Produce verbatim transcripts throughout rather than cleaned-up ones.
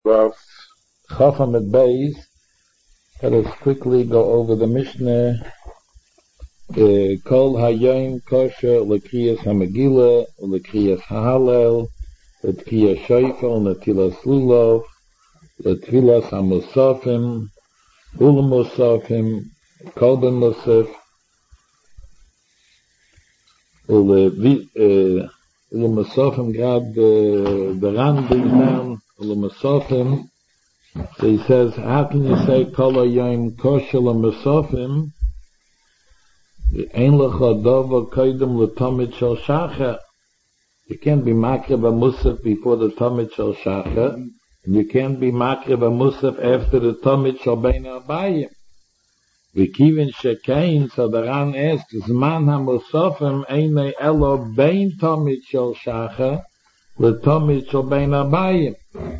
Well, Chafam at Beis. Let us quickly go over the Mishnah. Kol Hayom Kosher L'Kriyas HaMegillah L'Kriyas HaHallel L'Kriyas Shofar L'Netilas Lulav L'Tfilas HaMusafim U'L'Musafim Kol Ben Musaf U'L'Musafim Grad the Ran brings down U'L'Musafim. So he says, how can you say Kol Hayom Kosher L'Musafim? Ein lecha davar koydem l'tamid shel shacha. You can't be makriv a musaf before the tamid shel shacha, and you can't be makriv a musaf after the tamid shel bein arbayim. V'kivin shekain, so the Ran asks, Zman ha-musafim einei elo bein tamid shel shacha l'tamid shel bein arbayim.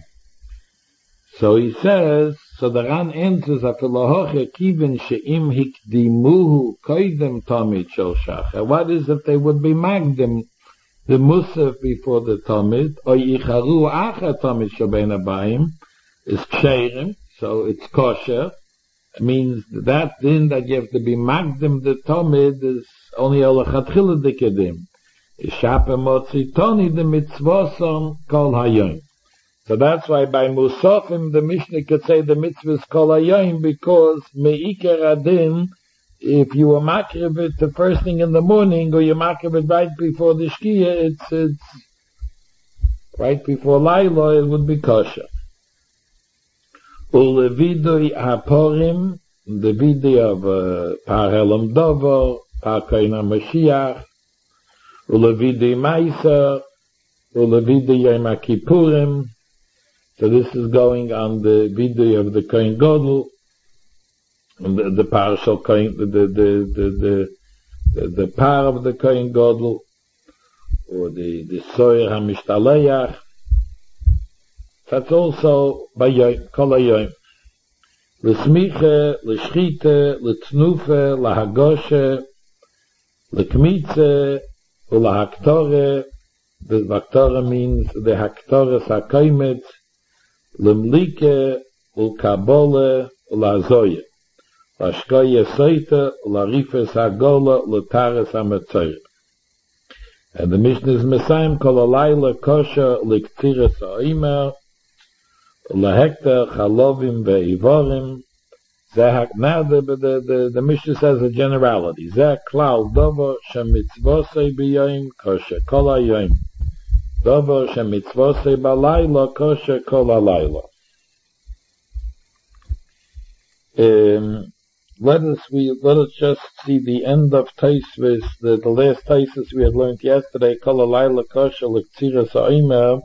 So he says, so the Ran answers, Afilahoche kivin she'im hikdimuhu koidem tamid shel shacha. What is if they would be magdim the musaf before the tamid, or yicharu acha tamid shel bein arbayim is ksherim, so it's kosher. It means that din that you have to be magdim the tamid is only olachatchila dikedim. Ishape motzi toni the mitzvosam kol hayom. So that's why by Musafim the Mishnah could say the mitzvah is Kol Hayom, because Me'ikar Adin, if you were makriv it the first thing in the morning, or you makriv it right before the Shkia, it's, it's right before Laila, it would be kosher. Ulevidoi HaPorim, the video of uh, Par Helam Dovo, Par Koina Mashiach, Ulevidoi Maisa, Ulevidoi Yom HaKippurim. So this is going on the video of the Kohen Gadol, the, the partial Kohen, the, the, the, the, the, the par of the Kohen Gadol, or the, the Soyer HaMishtaleach. That's also by Yom, Kol Hayom. L'smiche, l'shchite, l'tnufe, l'hagoshe, l'kmitze, l'haktore. The haktore means the haktore sakoimet, Lemlike, Ulkabole, Lazoye, Lashkoye Seite, Larifes Hagola, Latares Hametzoyer. And the Mishnah is Messiah, Kolalayla Kosher, Liktires Ha'omer, Lahekta, Chalovim, Ve'ivorim. Now the, the, the, the Mishnah says a generality. Zeh Klal Dovo, Shemitzvosei B'yoyim, Kosher, Kol Hayom. Dovo shemitzvosei balayla kosher kol halayla. Um, let us we let us just see the end of Taisvis, the, the last Taisvis we had learned yesterday. Kol halayla kosher l'ktziras ha'omer.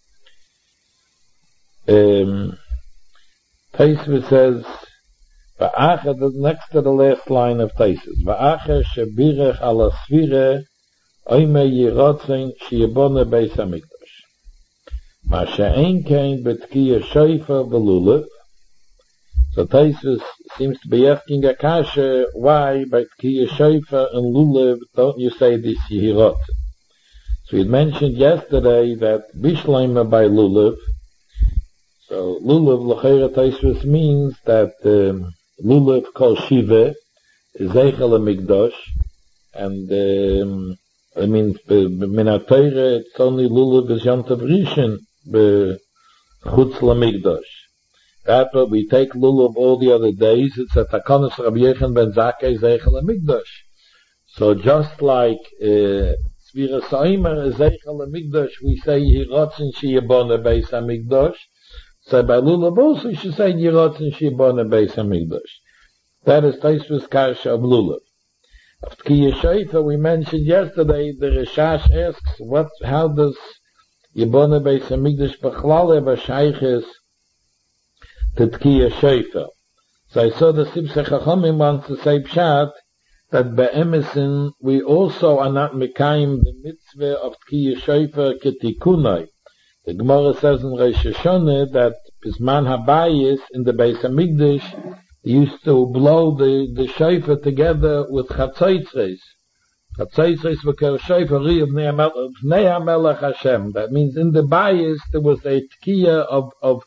Um, Taisvis says, "Va'acher," the next to the last line of Taisvis. Va'acher shebirech ala svire. Oime yirotzen sheyibone beis hamikdash. Ma she'ein kein betkiya shofar v'lulav. So Taisus seems to be asking a kasha, why by tkiya shofar and lulav don't you say this yirotzen? So we had mentioned yesterday that bishleima by lulav. So lulav l'chayra Taisus means that um, lulav kol shiva is eichel hamikdash, and um, I mean, min ha-Torah, it's only lulav is Yom Tov Rishon, b'chutz l'mikdash. That's what we take lulav all the other days. It's a takanos Rabbi Yechon ben Zakkai zeichel l'mikdash. So just like Tzvira Saimer is zeichel l'mikdash, we say Yirotzen sheyibone beis hamikdash. So by lulav also you should say Yirotzen sheyibone beis hamikdash. That is Taisvus Kasha of lulav. Of Tkiya Shofar, we mentioned yesterday, the Rishash asks, what, how does Yibone Beis Hamikdash Bechlal ever shayches to Tkiya Shofar? So I saw the Sibsei Chachamim wants to say pshat, that be'emesin, we also are not mekayim the mitzvah of Tkiya Shofar ketikunai. The Gemara says in Rosh Hashanah that Bisman Habayis in the Beis Hamikdash, used to blow the, the shofar together with chatzaitzres. Chatzaitzres v'ker shofar ri of Pnei HaMelech Hashem. That means in the bayis there was a tkiya of, of,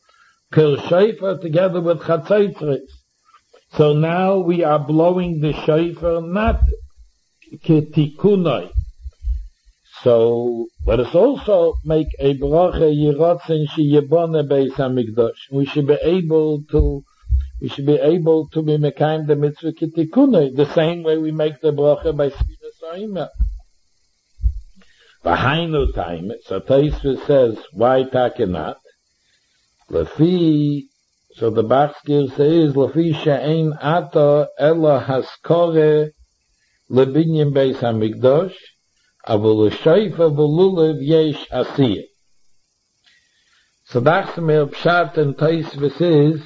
Kel shofar together with chatzitzres. So now we are blowing the shofar not ketikunai. So let us also make a bracha yiratzen sheyibone beis hamikdash. We should be able to, we should be able to be mekayim the mitzvah ketikunai, the same way we make the bracha by sfiras ha'omer. V'hainu time, so Tosfos says, why takenat? Lefi, so the Bachskir says, Lefi she'ein ata ela haskore lebinyim beis hamikdash, avol l'shayfa v'lulav yesh asiyah. So that's the mere pshat and Tosfos is,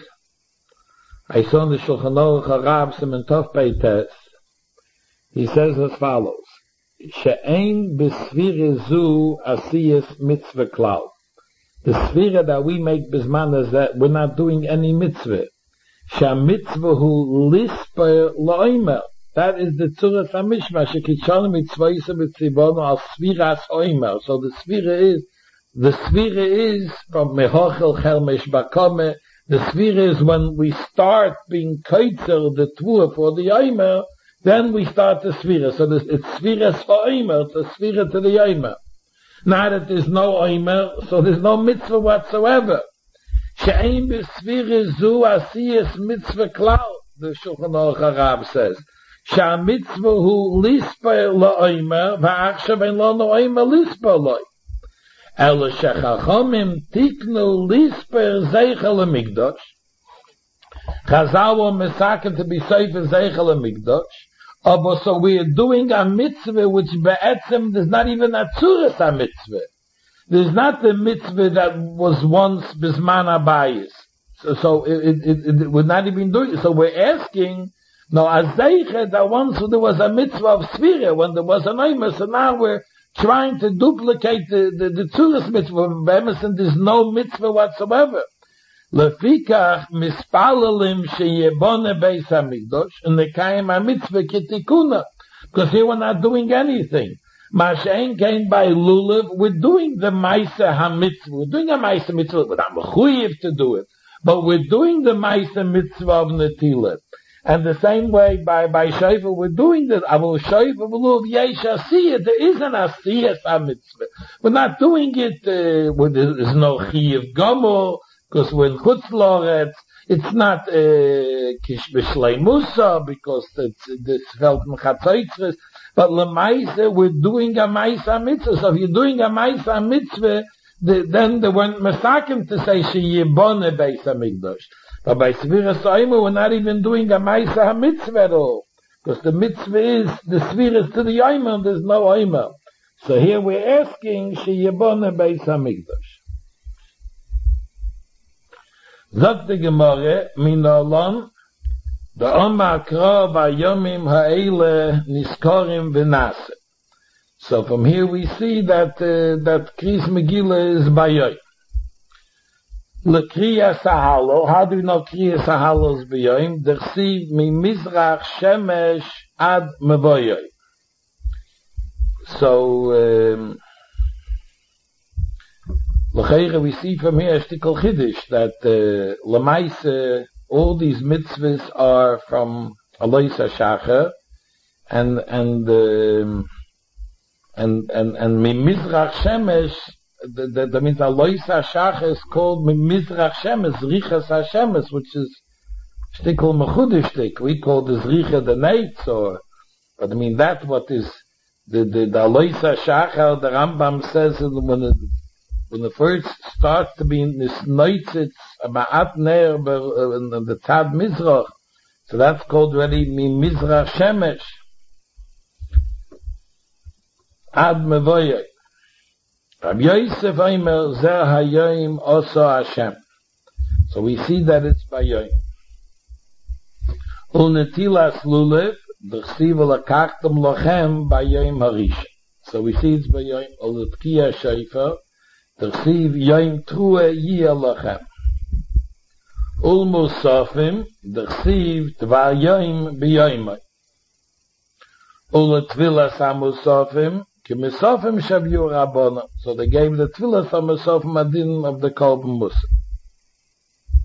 I saw in the Shulchan Aruch Harab Siman Tov Peites, he says as follows, she'ein b'svira zu asiyas mitzvah klal. The svira that we make bisman is that we're not doing any mitzvah. Sha mitzvah hu lisper lo'imer. That is the tzuras hamishma. Shekitshon mitzvayisa b'tzibono al sviras oimer. So the svira is, the svira is from mehochel chel meshbakome. The svira is when we start being kaitzer the tvua for the oimer, then we start the svira. So this, it's sviras for oimer, it's a svira to the oimer. Now that there's no oimer, so there's no mitzvah whatsoever. She'ein b'svira zu asiyas mitzvah klal, the Shulchan Aruch Harab says. She'a mitzvah hu lisper la'oimer, va'achshav ein lo no oimer lisper lo'i. Ela shechachomim tiknu lisper zeichel hamikdash. Chazal were mesaken to be sefer zeichel hamikdash. Oh, so we are doing a mitzvah which be'etzem, there's not even a tzuras a mitzvah. There's not the mitzvah that was once bisman abayis. So, so it, it, it, we're not even doing it. So we're asking, no, azeiche, that once there was a mitzvah of svira, when there was an oimer, so now we're trying to duplicate the, the, the tzuras mitzvah, and there's no mitzvah whatsoever. Lefikach mispalalim sheyebone beis hamikdash and nekayim hamitzvah kitikuna, because here we're not doing anything. Mashein came by lulav, we're doing the ma'aser hamitzvah, we're doing a ma'aser mitzvah, we're not mechuyev to do it, but we're doing the ma'aser mitzvah of netilah. And the same way by by shayfa we're doing that. Avol shayfa v'lulav yesh asiyah. There is an asiyah hamitzvah. We're not doing it. Uh, where there is no chiyuv gomor. Because when Chutz Loretz, it's not Kish B'Shlei Musa, because it's this felt Mechatzoitzres, but L'maisa, we're doing a Maisa Mitzvah. So if you're doing a Maisa Mitzvah, the, then they weren't Mesakim to say Sheyibone Beis HaMikdash. But by Sviras Oimer, we're not even doing a Maisa Mitzvah at all. Because the Mitzvah is, the Sviras to the Oimer, there's no Oimer. So here we're asking Sheyibone Beis HaMikdash. Zot the Gemara, min olam, the Oma Kro v'yomim ha'ele niskorim v'nase. So from here we see that uh, that Kris Megillah is bayoy. L'kriyas ha'halo, how do we know Kriyas ha'halo is bayoyim? Dersiv mi mizrach shemesh ad mevoyoy. So, um, L'cheira, we see from here a shtickle chiddush that uh, l'maise, all these mitzvahs are from Alois HaShacher, and and um, and and and Mimizrach Shemesh. That, that means Alois HaShacher is called Mimizrach Shemesh, Richas HaShemesh, which is shtickle mechudushtik. We call this Richa the Neitz, or but I mean that's what is the the, the Alois HaShacher. The Rambam says when it When the first starts to be in this noitzitz, ma'at ner, in the Tad Mizrach, so that's called already mi Mizrach Shemesh. Ad mevoyay. Rabbi Yosef Omer, Zer hayoim oso Hashem. So we see that it's by yoim. Unetilas lulev, d'chsiv lakachtem lochem by yoim harish. So we see it's by yoim, uletkiya shayfer, Tersiv yoim true yiyah lachem. Ul musafim, tersiv tvar yoim biyoimai. Ul tvilas ha-musafim, ki musafim shavyu rabbona. So they gave the tvilas ha-musafim adin of the Kolben Musa.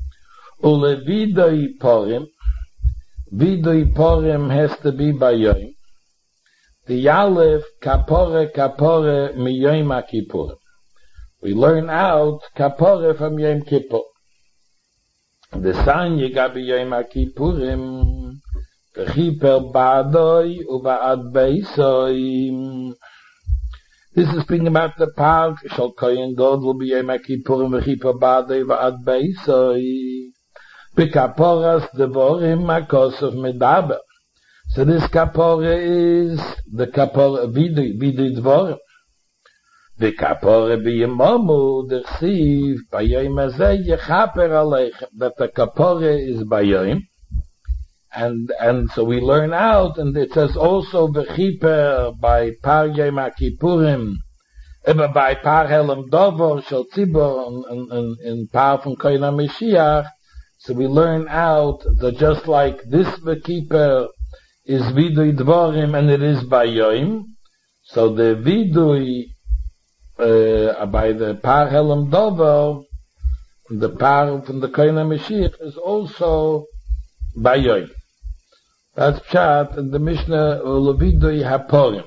Ule vidoi porim, vidoi porim has to be by Yom. The Aleph, kapore, kapore, mi Yom HaKippurim. We learn out kapore from Yom Kippur. The Sanya gabi Yom HaKippurim, v'chiper ba'adoi u'ba'ad beisoi. This is speaking about the part, shall Kohen Gadol be Yom HaKippurim v'chiper ba'adoi u'ba'ad beisoi. B'kaporas devorim makosov medaber. So this kapore is the kapore vidui, vidui dvorim. The kapore b'yemamu dersiv b'yom hazeh yechaper aleichem. That the kapore is b'yom, and and so we learn out, and it says also v'chiper by par Yom HaKippurim, ever by par Helem Dovor shel Tzibor and and in par from Kohen HaMashiach. So we learn out that just like this v'chiper is vidui dvorim and it is b'yom, so the vidui Uh, by the par Helem Dover, the par from the Kohen HaMashiach is also by Yom. That's Pshat in the Mishnah Ulevidui Haporim.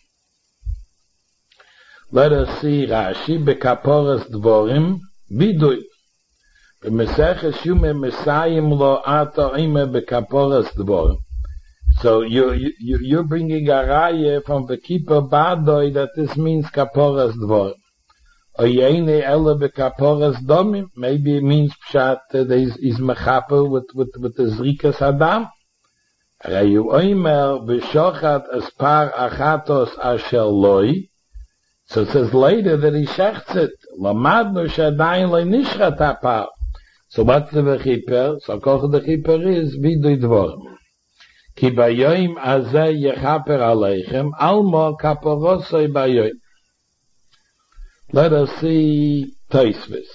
Let us see Rashi bekaporas dvorim vidui. B'meseches yume mesayim lo ato ime bekaporas dvorim. So you, you, you're bringing a raya from the keeper badoi that this means kaporas dvorim. Oyene ele bekaporas domim. Maybe it means pshat that is, is mechaper with, with, with the zrikas adam. Rayu oimer b'shochat aspar achatos asher loi. So it says later that he shechts it. Lamadnu shadayin lo nishchat apar. So what's the v'chiper? So koch the chiper is vidui dvorim. Ki bayoim azeh yechaper aleichem, almo kaporosoi bayoim. Let us see Tosfos.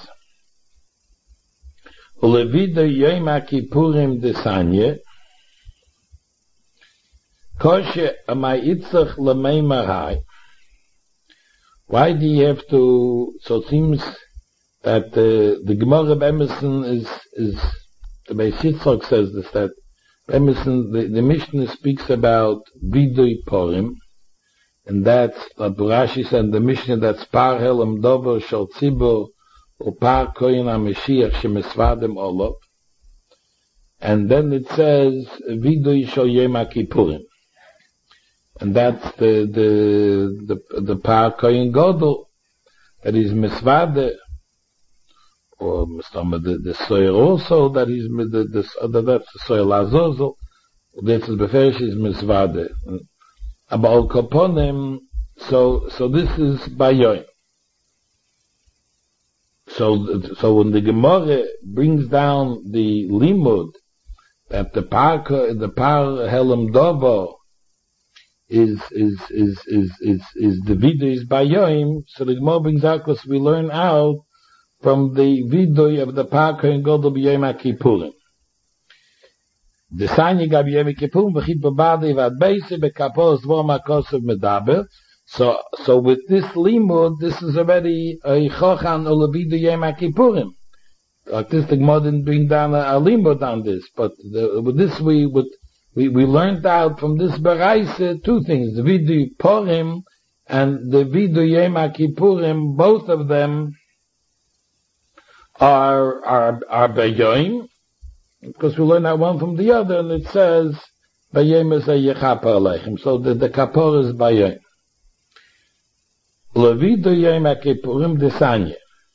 Ulevidui Yom HaKippurim desanye, koshe amai itzach lemei marai. Why do you have to, so it seems that uh, the Gemara of Emerson is, is, the Beis Yitzchak says this, that Emerson, the, the Mishnah speaks about vidui porim, and that's what Rashi said, the Mishnah that's par Helem Dover shel Tzibor or par Kohen HaMashiach shemesvadem olav, and then it says vidui shel Yom HaKippurim, and that's the the the, the par Kohen Gadol that is mesvade, or the, the soil also that is the the other that's the soil azozel. This is beferish is misvade. About kaponim, so so this is bayoy. So so when the Gemara brings down the limud that the par the par Helem Dovo is is is is is is the vidui is bayoyim, so the Gemara brings out because we learn out from the vidui of the par Kohen Gadol b'Yom HaKippurim. The Sanya gab Yom HaKippurim v'chit b'badei v'ad beise b'kaporas dvorim hakosov medaber. So, so with this limud, this is already a chochan ulevidui Yom HaKippurim. Like this, the Gemara didn't bring down a, a limud on this, but the, with this we would we we learned out from this beraisa two things: the vidui porim and the vidui Yom HaKippurim. Both of them are are are bayoim, because we learn that one from the other, and it says bayom is a yechaper aleichem. So the the kapor is bayoim. Levidui Yom HaKippurim desanye.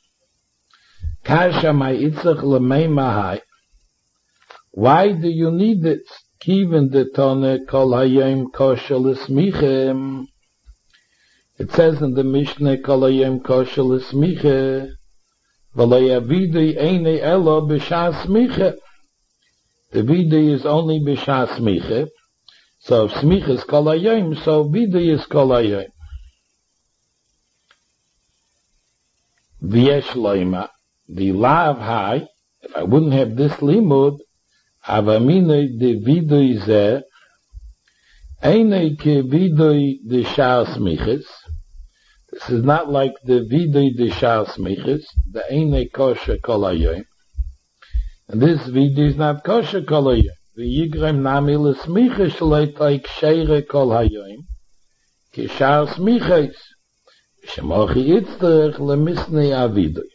Kasha ma'itzach lemei mahai. Why do you need it? Kiven de tone kol hayom kosher l'smichem. It says in the Mishnah kol hayom kosher l'smichem. V'lo vidui eine elo b'shas smicha. The vidui is only b'shas smicha. So if smicha is kol hayom, so vidui is kol hayom. V'yesh loima, the lav hai, if I wouldn't have this limud, avamine de vidui zeh, eine ke vidui de shar smiches. This is not like the vidui de shar smiches, the eine kosher kol hayom. And this vidui is not kosher kol hayom. V'yigrem nami l'smicha shalei taik sheire kol hayom. Kishar smiches. Shemochi yitzterech lemisnei avidui.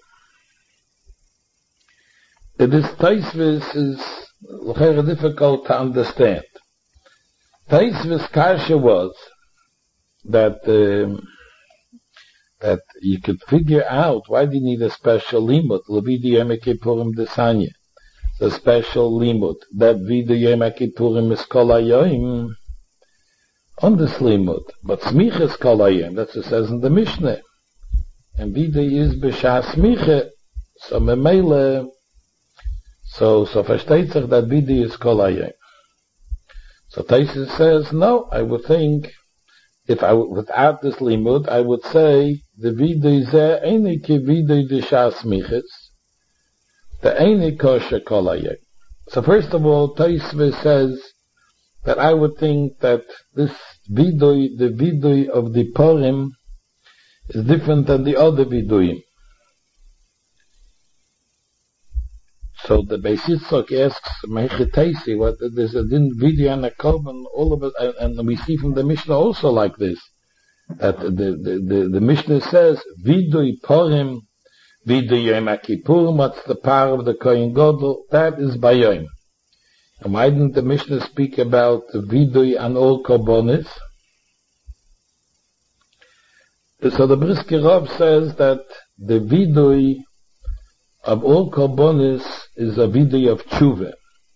This Taisvis is very difficult to understand. Taisvis kasha was that um, that you could figure out why do you need a special limud, Levidi Yom Kippurim Desanya. The special limud that Vida Yom Kippurim is Kol Hayom on this limud, but Smicha is Kol Hayom. That's what it says in the Mishnah. And Vida is B'Shah Smicha. So Memele. So, so versteht sich that Vida is Kol Hayom. So Taisus says, no, I would think, if I would, without this limud, I would say, the Vida is there, Eini ki Vida D'Shah Smichas, the Eini Kosher Kol Hayom. So first of all, Taisus says, that I would think that this Vidui, the Vidui of the Purim, is different than the other Viduim. So the Beis Yitzchak asks, Mechitaisi, what, there's a din Vidui and a Korban, all of it, and, and we see from the Mishnah also like this, that the, the, the, the Mishnah says, Vidui Purim, Vidui Yom Kippurim, what's the power of the Kohen Gadol, that is Bayom. And why didn't the Mishnah speak about the Vidui and all Korbanos? So the Brisker Rav says that the Vidui of all Korbanos is a Vidui of Tshuva.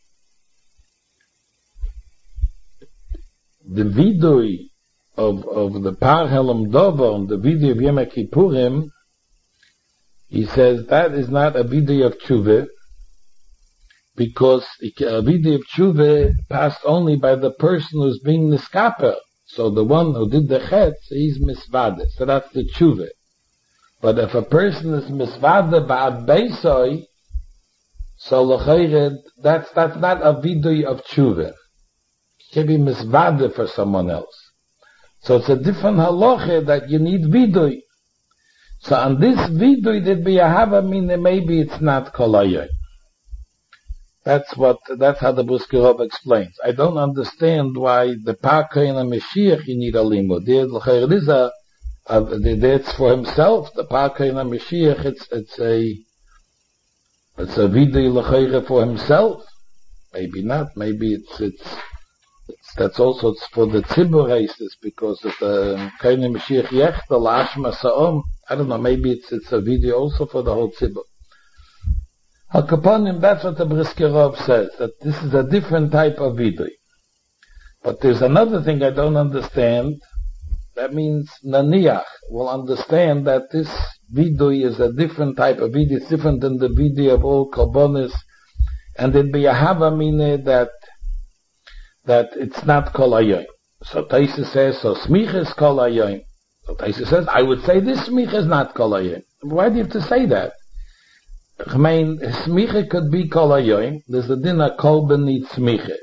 The Vidui of, of the Par Helam Dover and the Vidui of Yom Kippurim, he says that is not a Vidui of Tshuva, because a Vidui of Tshuva passed only by the person who's being niskaper. So the one who did the chetz, he's misvade. So that's the Tshuva. But if a person is misvade ba'ad beisoi, so l'chayred, that's, that's not a Vidui of Tshuva. It can be misvade for someone else. So it's a different halacha that you need Vidui. So on this Vidui that be a hava mina, maybe it's not Kol Hayom. That's what, that's how the Brisker Rav explains. I don't understand why the Parkein and Mashiach you need a limud. There is a, a, that's for himself. The Parkein and Mashiach, it's, it's a, it's a Vidui l'chayre for himself. Maybe not. Maybe it's, it's, it's that's also, it's for the Tzibur races, because it's a Kain and Mashiach Yechta, Lashma Sa'om. I don't know, maybe it's, it's a Vidui also for the whole Tzibur. Al-Kaponim, that's what the Brisker Rav says, that this is a different type of Vidui. But there's another thing I don't understand. That means Naniach will understand that this Vidui is a different type of Vidui. It's different than the Vidui of all Korbanos. And it'd be a Havamine that, that it's not Kol Hayom. So Taisa says, so Smicha is Kol Hayom. So Taisa says, I would say this Smicha is not Kol Hayom. Why do you have to say that? I mean, Smicha could be Kol Hayom. There's a din a Korban needs Smicha.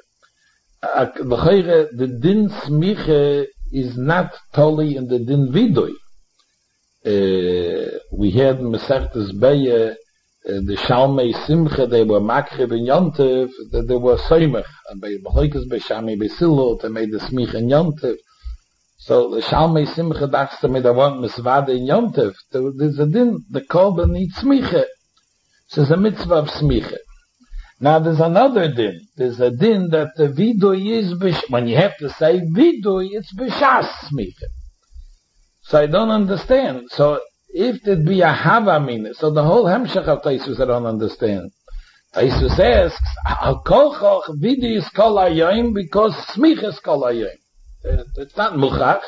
The din Smicha is not totally in the din Vidui. Uh, we had Mesechtes Beya, uh, the Shalmei Simcha, they were Makriv and Yontev, they were Soimach, and by Bechokes Beshami Besilot, they made the Smicha and Yontev. So the Shalmei Simcha dachte me, they want Misvade in Yontev. There's a din, the Korban needs Smicha. So it's a mitzvah of smicha. Now there's another din. There's a din that the vidui is, bish- when you have to say vidui, it's b'shas smicha. So I don't understand. So if it be a havamina, so the whole hemshech of Taisus I don't understand. Taisus asks, al kolchoch vidui is kol hayom because smicha is kol hayom. It's not muchach.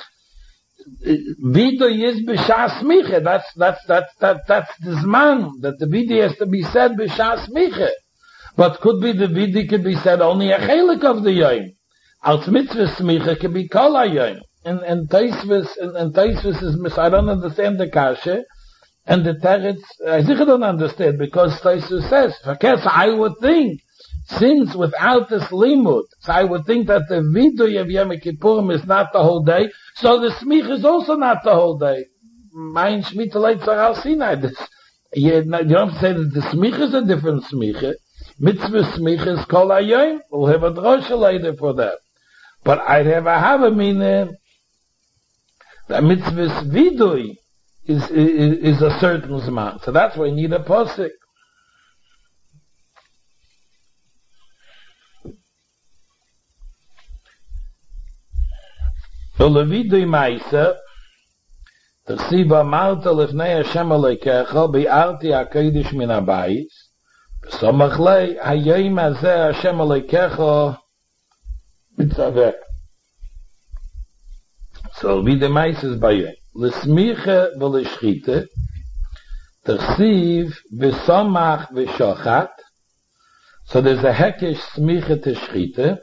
Vidui is b'shas smicha. That's, that's, that's, that, that's the zman, that the vidui has to be said b'shas smicha. But could be the vidui could be said only a chelik of the yom. Als mitzvah smicha could be kol hayom. And, and Taisvis, and, and Taisvis is, I don't understand the kasha. And the teretz, I think I don't understand, because Taisvis says, Fakes, I would think, since without this limud, so I would think that the vidui of Yom Kippurim is not the whole day, so the smicha is also not the whole day. Mein Shmita Leit Zaral Sinai. You don't say that the smicha is a different smicha. Mitzvah smichas kol hayom. We'll have a drosha later for that. But I'd have a havamina that mitzvah vidui is, is, is a certain zman. So that's why you need a posik. So levidui maisa, t'chsiva marta lefnei Hashem aleikecha, bi'arti ha'kodesh min habayis, v'samach lei, hayom hazeh Hashem aleikecha, mitzaveh. So wie de meistes bei ihr. Lesmiche v'leschite, t'chsiv v'samach v'shochat. So there's a hekesh smiche t'schite,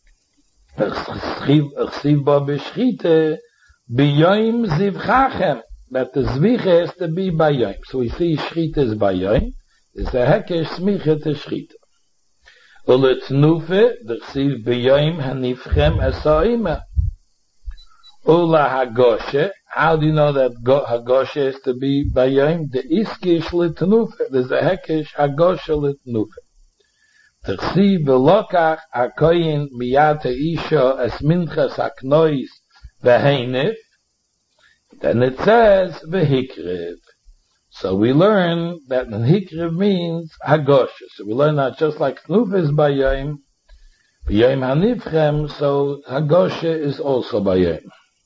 t'chsiv ba b'schite, b'yoim zivchachem. That the zviche has to be by yoim. So we see schite is by yoim. There's a hekesh smiche t'schite. Uletnufe, t'chsiv b'yoim hanifchem esaima. Ula Hagoshe. How do you know that Hagoshe is to be Bayim? The Iskish Litnufe. There's a Hekesh Hagoshe Litnufe. T'chsi v'lokach hakoyin miyate isha es minchas haknois v'heinif. Then it says v'hikriv. So we learn that v'hikriv means Hagoshe. So we learn that just like Tnufe is Bayim, Bayim Hanifchem, so Hagoshe is also Bayim.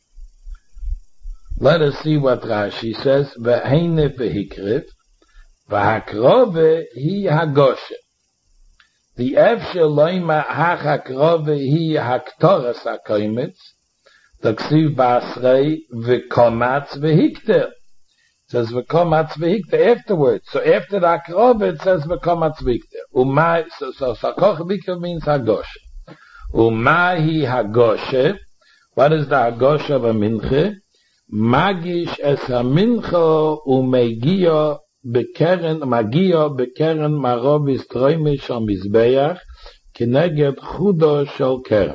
Let us see what Rashi says. V'heine v'hikriv, v'hakrove hi hagoshe. The efshe loima hachakrove hi haktoras hakoimetz, t'ksiv ba'asrei v'komatz v'hikter. It says v'komatz v'hikter afterwards. So after the hakrove it says v'komatz v'hikter. Umay, so, so sakoch v'hikter means hagoshe. Umahi hagoshe. What is the hagoshe of a minche? Magish es ha-mincha umegia bekeren, magia bekeren marov istroimish shal mizbeach keneged chudo shal keren.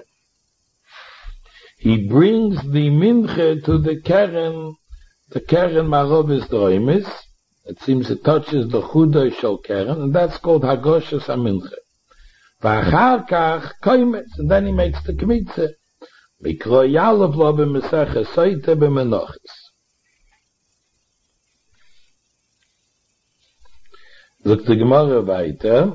He brings the mincha to the keren, the keren marov istroimish. It seems it touches the chudo shal keren, and that's called hagoshes ha-mincha. V'achar kach koimetz, and then he makes the kmitze. Mikro yalav lo b'meseches soite b'menochis. Look the Gemara weiter.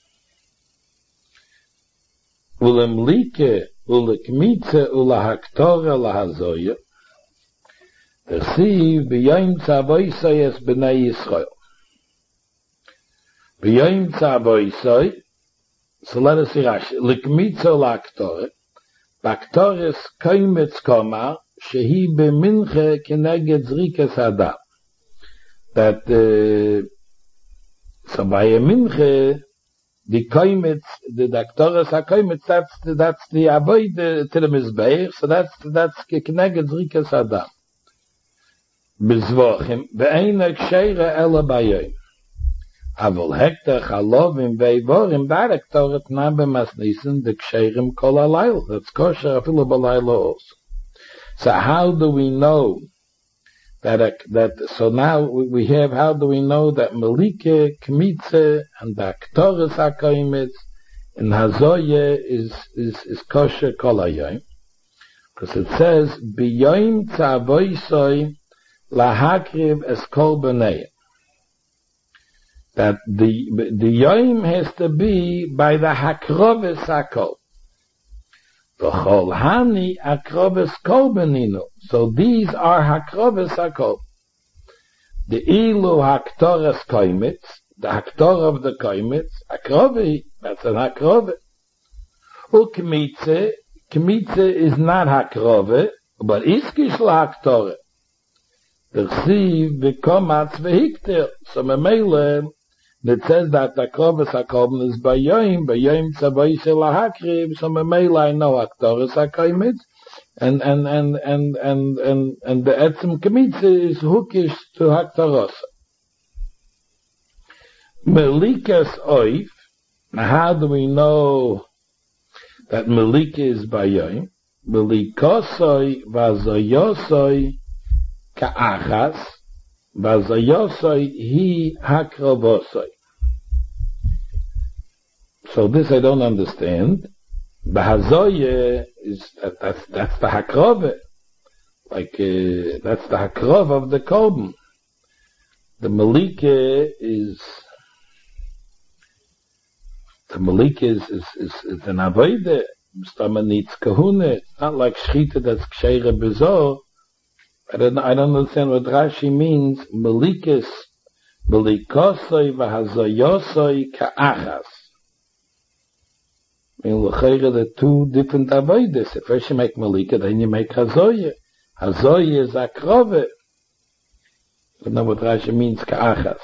Ulem like, ule kmitze, ule haktore, ule hazoye. Tersiv b'yoyim tzavoisoi es b'nei Yisrael. B'yoyim tzavoisoi, so let us see Rashi. Ule kmitze, ule haktore. Baktoris koimetz koma, shehi beminche keneged zrikes adam. That, uh, so by a minche, the koimetz, the daktoris ha koimetz, that's, that's the avoid to the mizbeich, so that's, that's keneged zrikes adam. Bezvochim, ve'eina ksheira ela bayoim. Avol hekter chalovim veivorim barektoret nabe masnisen de ksherim kol alayl. That's kosher afilu balayla also. So how do we know that, uh, that, so now we have, how do we know that melike, kmitze, and the aktoris hakoimetz, and hazoye is, is, is kosher kol ayoim? Because it says, biyoim tzavoisoi lahakriv es kol b'nei. That the the yom has to be by the hakroves hakol. The chol hani hakroves kol beninu. So these are hakroves hakol. The ilu haktoras koimetz, the haktor of the koimetz, hakrovi, that's an hakrove. Ukmitze, kmitze is not hakrove, but iskish la haktore. The chsiv bekomatz vehikter. So memele, it says that the Akrovas HaKoben is by Yoim, by Yoim Tzavoi Shel HaKriv, so Memela I know Aktoras HaKoimetz, and, and, and, and, and, and, and the Etzem Kemitze is hookish to Haktoros. Melikas Oif, how do we know that Melika is by Yoim? Melikosoi Vazoyosoi Ka'achas, Vazoyosoi Hi Hakrovosoi. so this I don't understand. The Hazoye is, that, that's, that's the Hakrove. Like, uh, that's the Hakrove of the Korban. The Malike is, the Malike is, is, is, is an Avoide. Stama needs Kahune. It's not like Shchita that's Ksheire Bezor. I don't, I don't understand what Rashi means. Malikis, Malikosoi v'hazoyosoi ka'achas. I mean, l'chayre, the two different avoides. If first you make Malika, then you make Hazoye. Hazoye is Akrove. I don't know what Rashi means, ka'achas.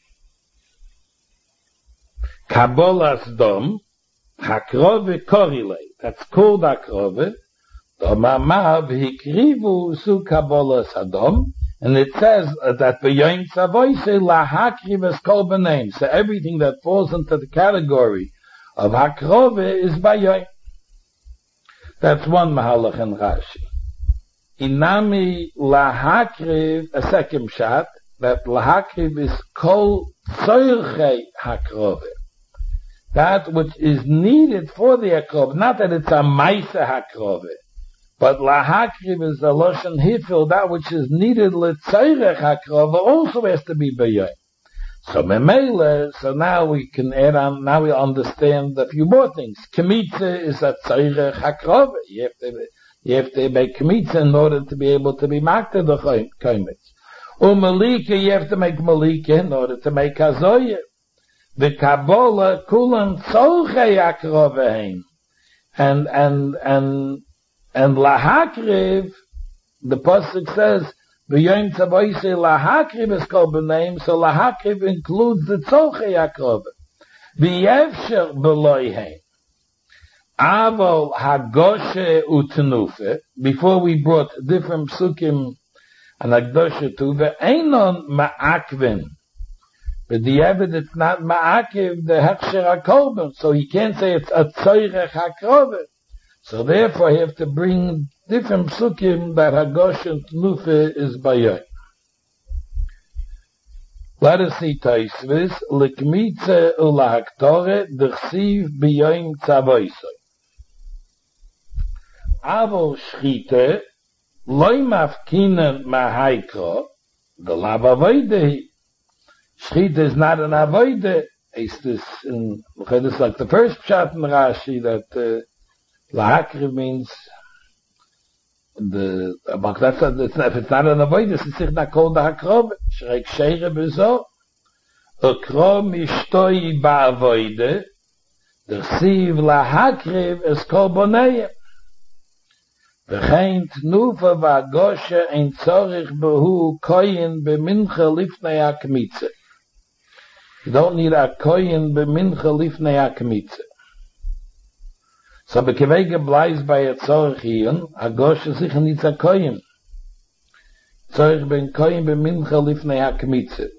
Kabolas dom, Hakrove korile. That's called Akrove. Domamav hikrivu su kabolas adom, and it says uh, that b'yoyim tzavoise lahakriv es kol b'neim. So everything that falls into the category of hakrove is b'yoyim. That's one mahalach in Rashi. Inami lahakriv, a second shot, that lahakriv is kol tzorchei hakrove. That which is needed for the hakrove, not that it's a maisa hakrove. But lahakriv is a loshen hifil, that which is needed l'tzayrech hakrova also has to be b'yoyim. So memele, so now we can add on, now we understand a few more things. Kemitze is a tzayrech hakrova. You have to, you have to make kemitze in order to be able to be makta the komitz. Or malika, you have to make malika in order to make hazoye. The Kabbalah kulan tzorchei hakrova hein. And, and, and, And lahakriv, the pasuk says, "B'yom tzavoise lahakriv is kol b'neim." So lahakriv includes the tzorchei hakrova. V'yevsher b'loihem. Avol hagoshe u'tenufe. Before we brought different psukim and hagdoshe to ve'enon ma'akvin. But the evidence it's not ma'akiv the hechsher hakorban. So you can't say it's a tzorech hakrova. So therefore, you have to bring different psukim that Hagosh and Tnufe is bayoy. Let us see Taisvis, Likmitze ulahaktore, d'chsiv biyoyim tzavoisoi. Avo shchite, loy mafkinen mahaikro, the lav avoidehi. Shchite is not an avoide. It's this, in, it's like the first pshat in Rashi that, uh, lahakriv means the but that's it's not, if it's not an avoid it's sich not called the hakrov shrek sheire bezo okro mishtoi ba avoide der siv lahakriv es kol bonei vechein tnufa va goshe ein tzorich behu koyin bemincha lifnei hakmitze. You don't need a koyin bemincha lifnei hakmitze. So bekevege bleibt bei der Zorch hier, a Gosh sich nicht a Koyim. Zorch ben Koyim ben Mincha lifnei hakmitzes.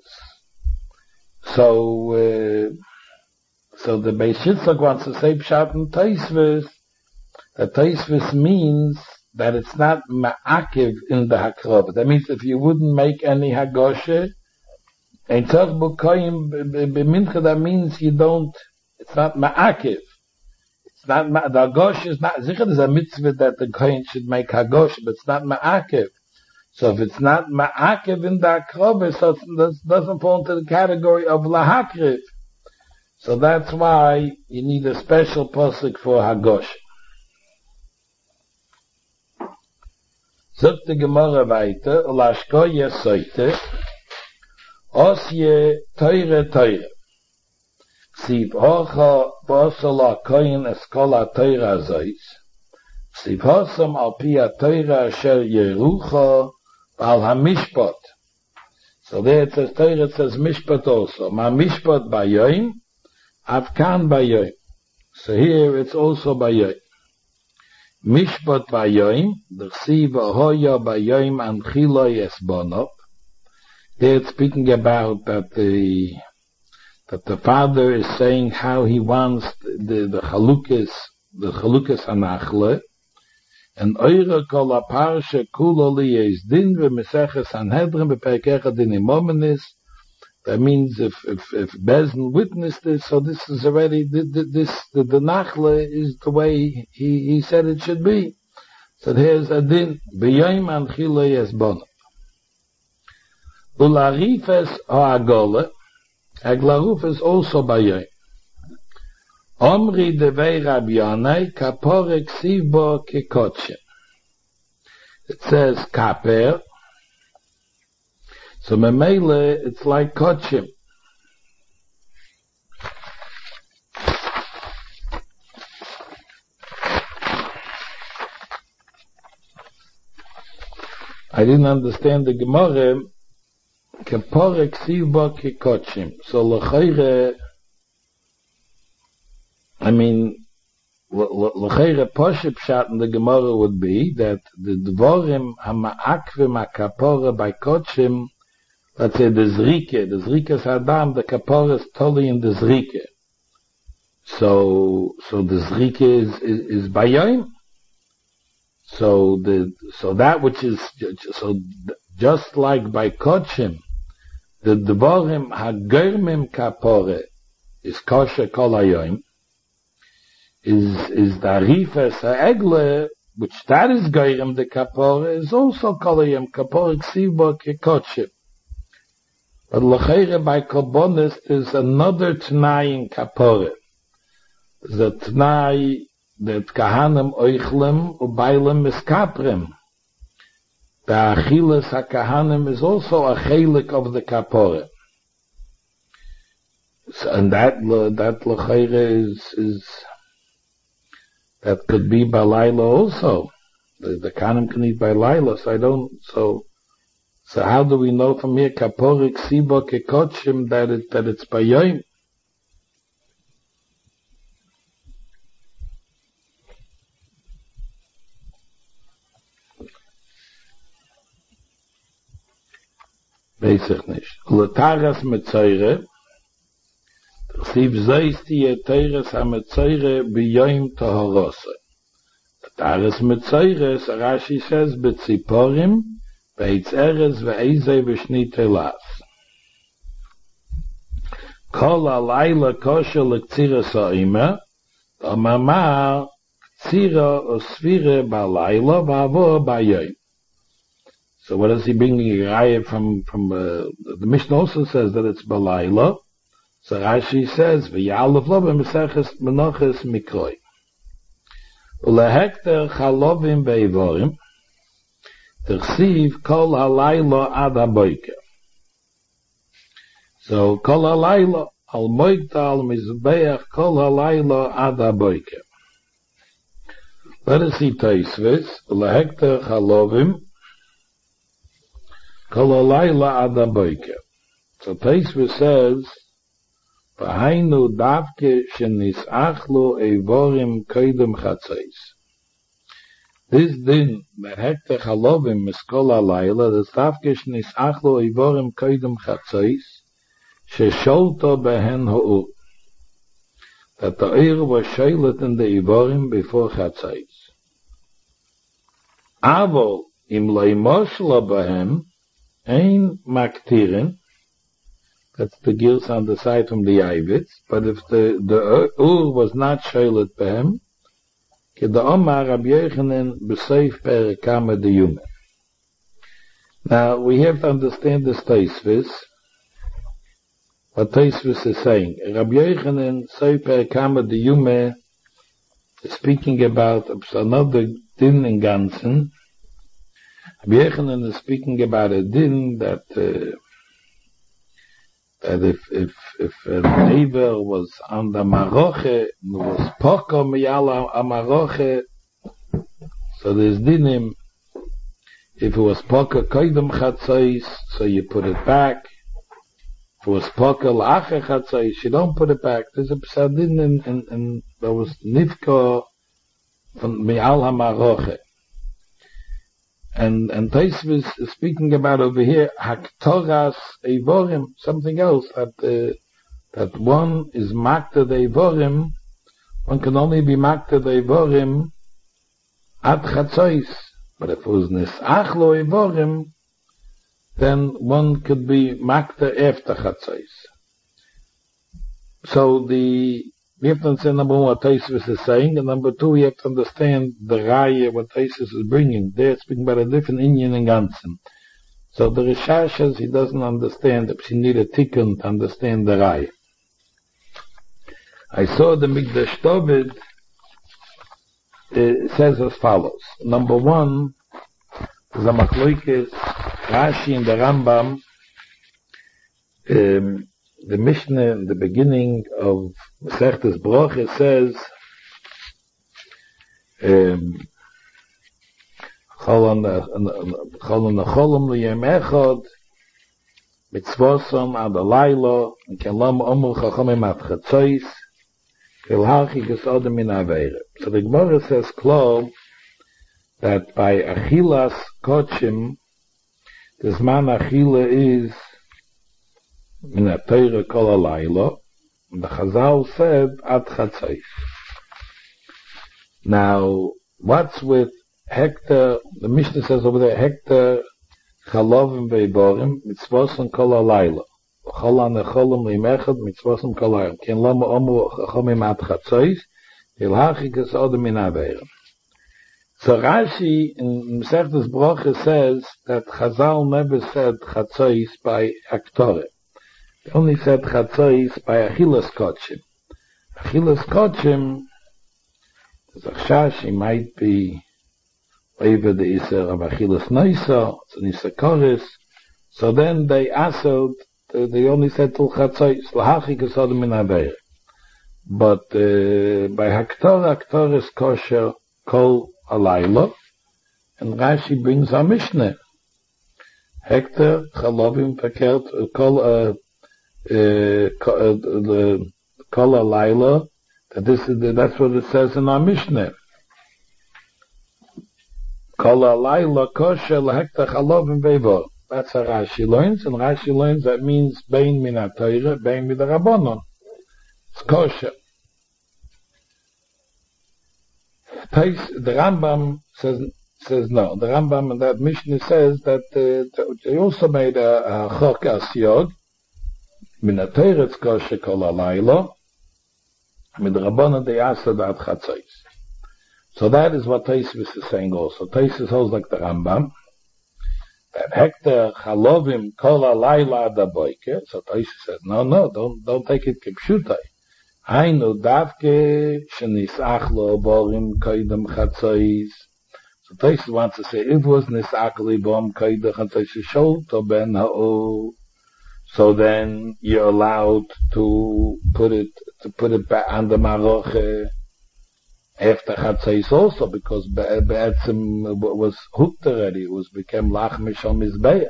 So, uh, so the Beis Yitzchak wants to say Pshat and Taisvis, that Taisvis means that it's not ma'akiv in the hakrova. That means if you wouldn't make any hagoshe, and Zorch ben Koyim ben Mincha, that means you don't, it's not ma'akiv. It's not, the Hagosh is not, sicher there's a mitzvah that the Kohen should make Hagosh, but it's not Ma'akev. So if it's not Ma'akev in the Akrova, so it doesn't fall into the category of Lahakriv. So that's why you need a special posuk for Hagosh. Sagt die Gemara weiter, Lashko yesoite, Osye teure teure. Siv hocha bosala koyin eskola teira zois. Siv hosam al pia teira asher yerucha al hamishpot. So there it says teira, it says mishpot also. Ma mishpot bayoim, avkan bayoim. So here it's also bayoim. Mishpot bayoim, the siv hoya bayoim an chiloi esbonop. There it's speaking about that the that the father is saying how he wants the the chalukis, the chalukis anachle, and eure kol aparshe kula li is din ve meseches Sanhedrin beperkecha din imomenis, That means if if if Bezdin witnessed this, so this is already this the, the nachla is the way he, he said it should be. So here's a din b'yom anchila yesbon. Ularifes ha'agola, aglaruf is also b'yom. Omri devei Rabbi Yonai kaporek sivbo kekotche. It says kaper. So memele, it's like kotchim. I didn't understand the Gemara. Kaporek sivbo kekotchim. So l'chayre, I mean, l'chayre poshep shat in the Gemara would be that the dvorim hama'akvim hakapora by kotchim, let's say the zrike, the zrike is Adam, the kapara is totally in the zrike. So, so the zrike is, is, is bayayim. So the, so that which is, so just like by kochim, the dvorim hagermim kapore is kosher kol hayom, is, is the arifes ha'egle, which that is gerem the kapore, is also kol hayom, kapore ksivbo kekochim. But l'chayre by Korbanos is another t'nai in Kapore. The t'nai that Kahanim oichlem ubailem miskaprem. The Achilas HaKahanim is also a chelik of the Kapore. So, and that, that l'chayre is, is, that could be by Laila also. The, the Kahanim can eat by Laila, so I don't, so, So how do we know from here kaporik sibo kekotchim that it that it's bayayim? Basic nicht. Letaras metzeire, siv zeisti eteres ha metzeire biyayim tahorose. Letaras metzeire, Rashi says, betziporim, Beitz eres ve'ezei v'shnite las. Kol alayla kosher l'ktzira sa'ima, Amamar ktzira osvire ba'layla v'avo ba'yoyim. So what is he bringing a raya from, from, uh, the Mishnah also says that it's ba'layla. So Rashi says, v'ya'alef lo b'meseches menoches mikroi. U'lehekter chalovim ve'ivorim, Tersiv kol halayla ad haboyker. So kol halayla al moikta al mizbeach kol halayla ad haboyker. Let us see Tosfos lehekter chalovim kol halayla ad haboyker. So Tosfos says, v'hainu davke shenisachlu eivorim koidem chatzos. This din, behekte chalovim miskol halayla, the stavkish nis achlo ivorim koidem chatzos, shesholto behen ho'ur. That the oir was sholet in the ivorim before chatzos. Avol, im leimoshla behem, ein maktirin, that's the gills on the side from the Ivitz, but if the, the ur was not sholet behem, now we have to understand this Tosfos, what Tosfos is saying. Rabbi Yochanan Seif Perikama de Yume is speaking about another din in Ganzen. Rabbi Yochanan is speaking about a din that uh, that if if if a neighbor was on the maroche, was poko miyala amaroche, so there's dinim. If it was poko koidem chatzos, so you put it back. If it was poko la'acher chatzos, you don't put it back. There's a psadin and and and there was nifko from miyal hamaroche. And and Tosfos is speaking about over here haktoras eivorim, something else that uh, that one is makta the eivorim, one can only be makta the eivorim at chatzos. But if it was nisach lo eivorim, then one could be makta after chatzos. So the we have to understand number one what Tosfos is saying, and number two we have to understand the raya what Tosfos is bringing. They're speaking about a different Indian and Gansen. So the Rishashas he doesn't understand. He need a tikkun to understand the raya. I saw the Mikdash David uh, says as follows. Number one, the Machloikes, Rashi and the Rambam. Um, The Mishnah in the beginning of Masechtas Brocha says, Cholon Cholom Liyem Echad, Mitzvosam Ad Alaylo, and Kelam Omul Chachamim Ad Chatzois, Kilhachi Gesodem Min Aveire. So the Gemara says, Klo, that by Achilas Kochim, the Zman Achila is in a Torah kol halayla, and the Chazal said ad chatzos. Now, what's with hektar? The Mishnah says over there hektar chalovim veiborim mitzvosim kol halayla. Chol hanecholim limechad mitzvosim kol halayla. Ken lama omu chachamim ad chatzos ilhachi kesodem min averim. So Rashi in Masechtas Brocha says that Chazal never said chatzos by Aktorah. They only said chatzos by Achilas Kochim. Achilas Kochim, there's a chash, he might be over the Isser of Achilas Noisa, it's an Isser Koris. So then they answered, they only said till chatzos, lahachi kesodem min aveir. But uh, by Haktorah, Haktorah is kosher kol halayla, and Rashi brings a Mishnah. Hektar chalovim verkehrt kol uh, Uh, the Kol halayla, that this is the, that's what it says in our Mishnah. Kol halayla kosher lehektar chalovim veivor. That's how Rashi learns, and Rashi learns that means bein min ha-Torah, bein min ha-Rabbanon. It's kosher. The Rambam says says no. The Rambam in that Mishnah says that uh, they also made a, a chok asiyog. Min ha-Torah it's kosher kol halayla. Min ha-Rabbanon they asked about chatzos. So that is what Tosfos is saying also. Tosfos holds like the Rambam. That hektar chalovim kol halayla ad haboker. So Tosfos said, no, no, don't don't take it kipshutai. Hainu davke shenisach lo borim koidem chatzos. So Tosfos wants to say, if it was nisach li borim koidem chatzos sholto ben ha'o. So then you're allowed to put it to put it back on the maroche after chatzos also, because be'etzim was hooked already. It was became lachmish on mizbeach.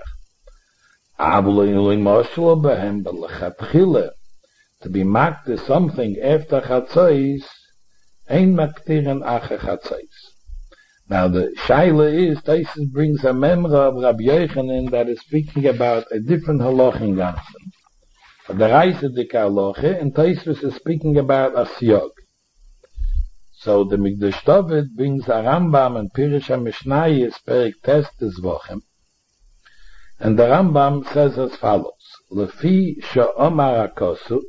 To be marked as something after chatzos, ain't maktiren acher chatzos. Now the shaila is, Tosfos brings a memra of Rabbi Yochanan that is speaking about a different halach in Gansen. The Reise Dika halacha, and Tosfos is speaking about a siyog. So the Mikdash David brings a Rambam and Pirush HaMishnayis Perik Testes Vochem, and the Rambam says as follows: Lefi she'omar hakosuf,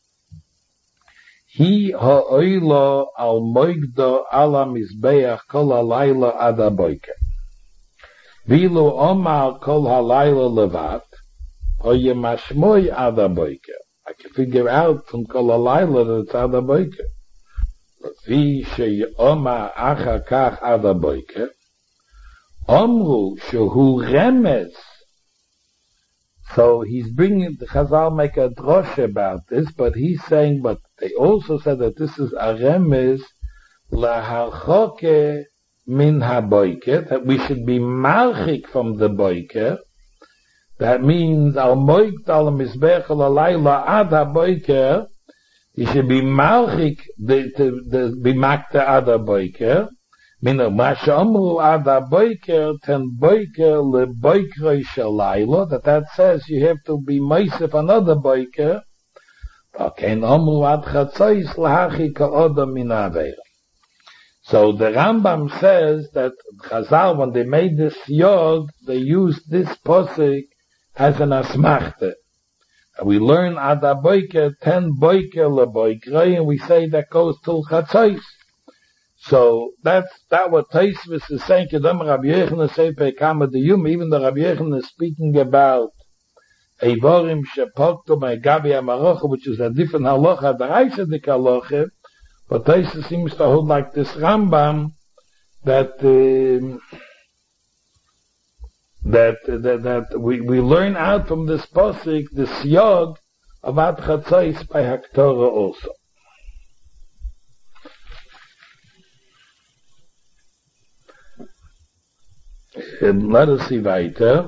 Hi ha'oilo al moigdo ala mizbeach kol halayla ad haboker. Vilu omar kol halayla levat, hoye mashmoy ad haboker. I can figure out from kol halayla that it's ad haboker. Lefi shey omar achar kach ad haboker, omru shehu remez. So he's bringing, the Chazal make a drosh about this, but he's saying, but they also said that this is a remez laharchoke min ha-boiker, that we should be marchik from the boiker. That means al moikt al mizbech al halayla ad ha-boiker, he should be marchik, to be makta ad ha-boiker. Mino masha amru ad ha-boiker ten boiker le boikroi shalayla, that that says you have to be meisef another boiker. V'kein amru ad chatzos lahachi ka'odam min ha-aveira. So the Rambam says that Chazal, when they made this yod, they used this posik as an asmachte. And we learn Ada Boike, ten Boike LeBoikrei, and we say that goes till Chatzos. So that's that what Tosfos is saying. Kedam Rabbi Yochanan Sefer Kama Diyum. Even the Rabbi Yochanan is speaking about Eivorim Shepokto Megabi Amarocha, which is a different halacha, the Reisadik halacha. But Tosfos seems to hold like this Rambam that um, that, that that we we learn out from this pasuk the siyag of Ad Chatzos by Haktorah also. Um, let us see weiter.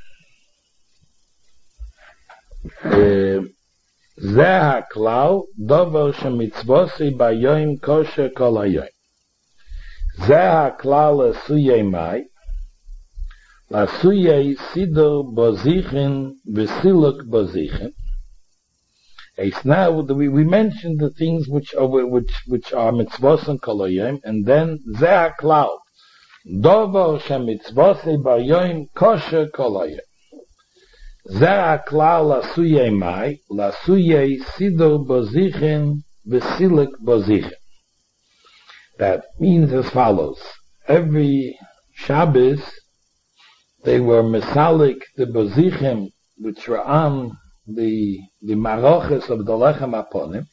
Ze haklau dover shemitzvosi bayoim kosher kol hayoim. Ze haklau lesuyei mai lesuyei sidor bozichin v'siluk bozichin. It's now we, we mentioned the things which are which which are mitzvos and kol hayoim, and then ze haklau dover shemitzvosi bayoim kosher kol hayoim. Zeh klal lasuyei mai, lasuyei sidor bozichin v'silik bozichin. That means as follows. Every Shabbos, they were mesalik the bozichim, which were on the, the maroches of the lechem aponim,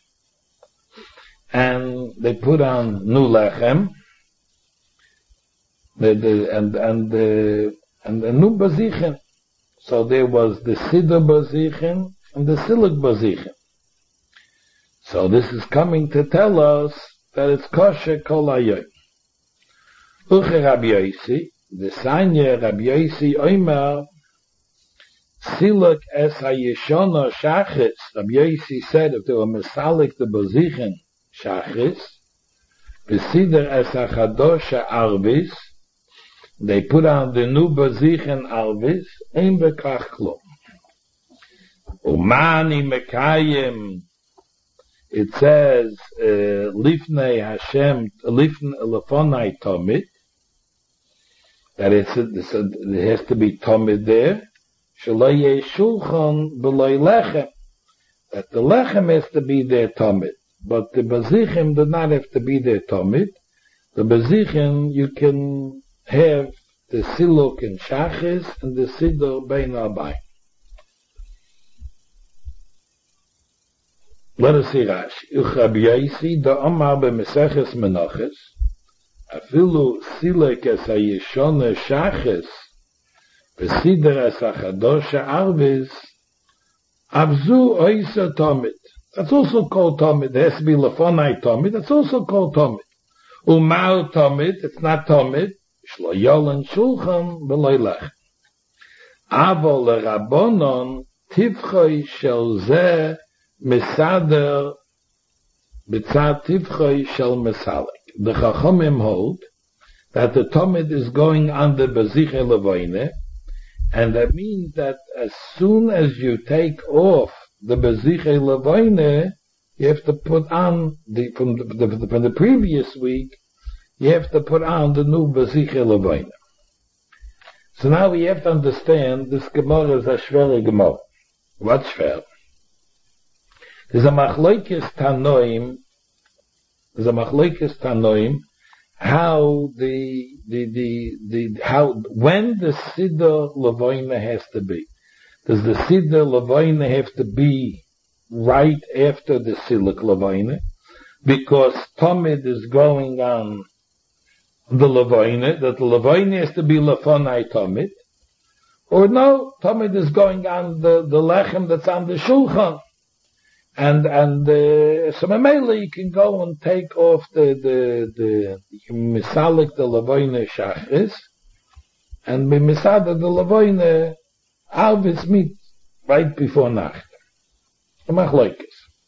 and they put on new lechem, the, the, and, and, the, and the new bozichim. So there was the Siddur Bozichin and the Silik Bozichin. So this is coming to tell us that it's kosher kol hayoim. Uche Rabbi Yosi, the Sanya Rabbi Yosi Omer, Silik es hayeshono shachis. Rabbi Yosi said if they were mesalik the Bozichin shachis, v'siddur es hachadosha arvis, they put on the new Bozichin Arvis, ein bekach klum. Umani mekayim, it says, uh, Lifnei Hashem, Lifnei Lefonai Tomid, that it's, it's, it has to be Tomid there, Shaloi Shulchan B'loi Lechem, that the Lechem has to be there Tomid, but the Bozichim do not have to be there Tomid. The Bozichim you can have the siluk in shachis and the siddur bein abayim. Let us see Rashi. Uch Rabbi Yosi da Omar b'Meseches Menachos afilu siluk es hayeshona shachis v'siddur es hachadosha arvis avzu oisa tomid. That's also called tomid. There has to be lefonai tomid. That's also called tomid. Umau tomid. It's not tomid. Shlo yolen shulchan b'loi lech. Avo l'rabonon tivchoi shel zeh mesader b'tzad tivchoi shel mesalik. The Chachamim hold that the Tomid is going on the Beziche Levoine, and that means that as soon as you take off the Beziche Levoine, you have to put on the from the, the from the previous week. You have to put on the new Beziche Levoine. So now we have to understand this Gemara is a shvere Gemara. What's shver? There's a machloikis tanoim. There's a machloikis tanoim. How the the the the how when the Siddur Levoine has to be? Does the Siddur Levoine have to be right after the Silik Levoine? Because Tomid is going on the Levoine, that the Levoine has to be Lefonai Tomid, or no, Tomid is going on the, the Lechem that's on the Shulchan. And, and, uh, so Mamela, you can go and take off the, the, the, you can misalik the Levoine Shachris, and be misada the Levoine Alvis meet right before Nacht. The Machloikis.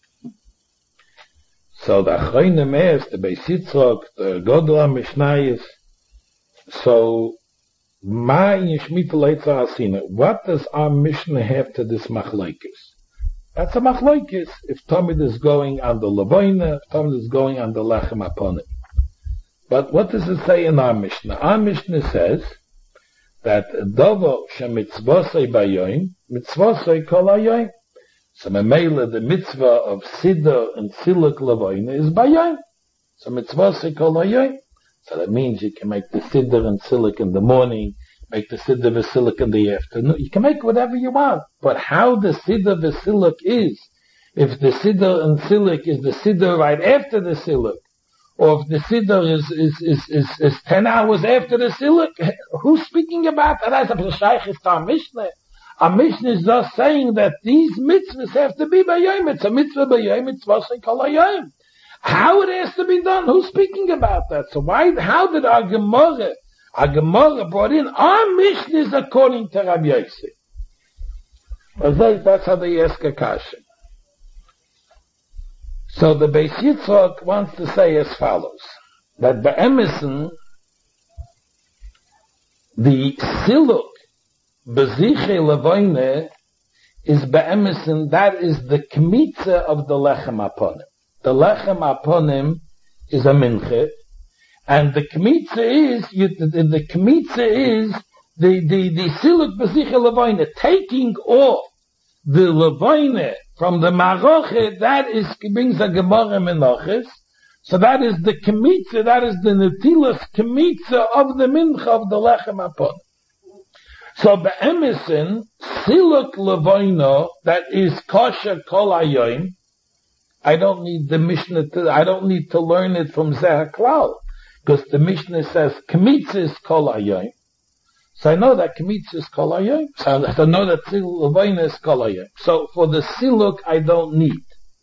So the Achroine Meis, the Beis Yitzchok, the Godra Mishnayis, so Ma in Shmita Leitza Asina, what does our Mishnah have to this Machlaikis? That's a Machlaikis. If Tomid is going on the Levoine, if Tomid is going on the Lechem Aponim. But what does it say in our Mishnah? Our Mishnah says that Dovo shemitzvosei bayoim, mitzvosei kol hayoim. So Memela, the mitzvah of Siddur and Siluk Lavoina is bayoim. So mitzvosei kol hayoim. So that means you can make the Siddur and Siluk in the morning, make the Siddur V'Siluk in the afternoon. You can make whatever you want. But how the Siddur V'Siluk is, if the Siddur and Siluk is the Siddur right after the Siluk, or if the Siddur is, is, is, is, is ten hours after the Siluk, who's speaking about that? That's a Shaykh is to a Mishnah. A Mishnah is just saying that these mitzvahs have to be Bayayim. It's a mitzvah Bayayim, it's Vasai Kol Hayayim. How it has to be done? Who's speaking about that? So why, how did our Gemara, our Gemara brought in, our Mishnah is according to Rabbi Yossi. Well, that's how they ask a question. So the Beis Yitzchak wants to say as follows, that Be'emison, the Siluk, Beziche Levoine, is Be'emison, that is the Kmitza of the Lechem Aponim. The Lechem Aponim is a Minche, and the Kmitza is, you, the, the Kmitza is the, the, the Siluk Beziche Levoine, taking off the Levoine from the Maroche, that is, brings a Gemara Menachis. So that is the Kemitza, that is the Netilas Kemitza of the Mincha of the Lechem Apon. So Be'emison, Siluk Levoino, that is Kosher Kol Hayoim, I don't need the Mishnah to, I don't need to learn it from Zeh HaKlal, because the Mishnah says Kemitza is Kol Hayoim. So I know that Kemitza is Kol Hayoim. So I know that Siluk Levoino is Kol Hayoim. So for the Siluk, I don't need.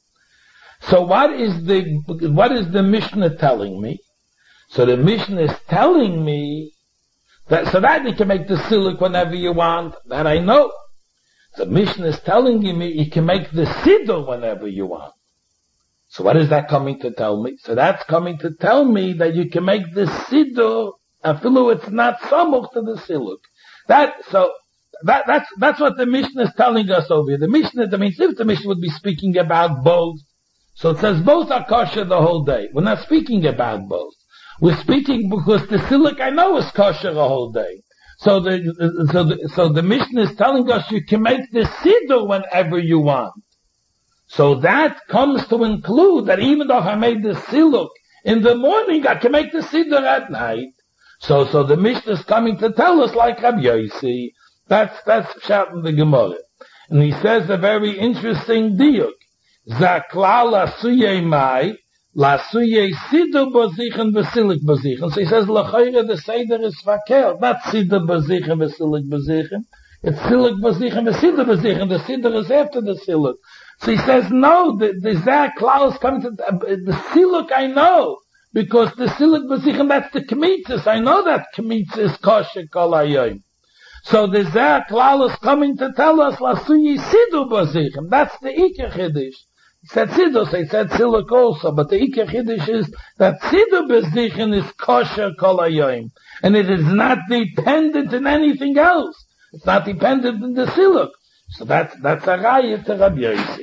So what is the, what is the Mishnah telling me? So the Mishnah is telling me that, so that you can make the Siluk whenever you want, that I know. The Mishnah is telling me you can make the Siddur whenever you want. So what is that coming to tell me? So that's coming to tell me that you can make the Siddur, afילו it's not samuch to the Siluk. That, so, that, that's, that's what the Mishnah is telling us over here. The Mishnah, that means if the Mishnah would be speaking about both, so it says both are kosher the whole day. We're not speaking about both. We're speaking because the Siluk I know is kosher the whole day. So the, so the, so the Mishnah is telling us you can make the Siddur whenever you want. So that comes to include that even though if I made the Siluk in the morning, I can make the Siddur at night. So, so the Mishnah is coming to tell us like Rabbi Yossi. That's, that's shouting the Gemara. And he says a very interesting diuk. Zakla lasuye mai, lasuye siddur b'zichen v'silik b'zichen. So he says, l'chayre the seder is vakel, not siddur b'zichen v'silik b'zichen. It's silik b'zichen v'siddur b'zichen. The siddur is after the silik. So he says, no, the, the Zakla is coming to, uh, the siluk I know. Because the silik b'zichen, that's the kmitzis. I know that kmitzis is kosher kol hayoim. So the Zeh HaKlal is coming to tell us, lasuye siddur b'zichen. That's the Iker Chiddush. He said Siddur, so he said Siluk also, but the Iker Chiddush is that Siddur b'zichen is kosher kol hayoim. And it is not dependent in anything else. It's not dependent in the Siluk. So that's, that's a raya to Rabbi Yossi.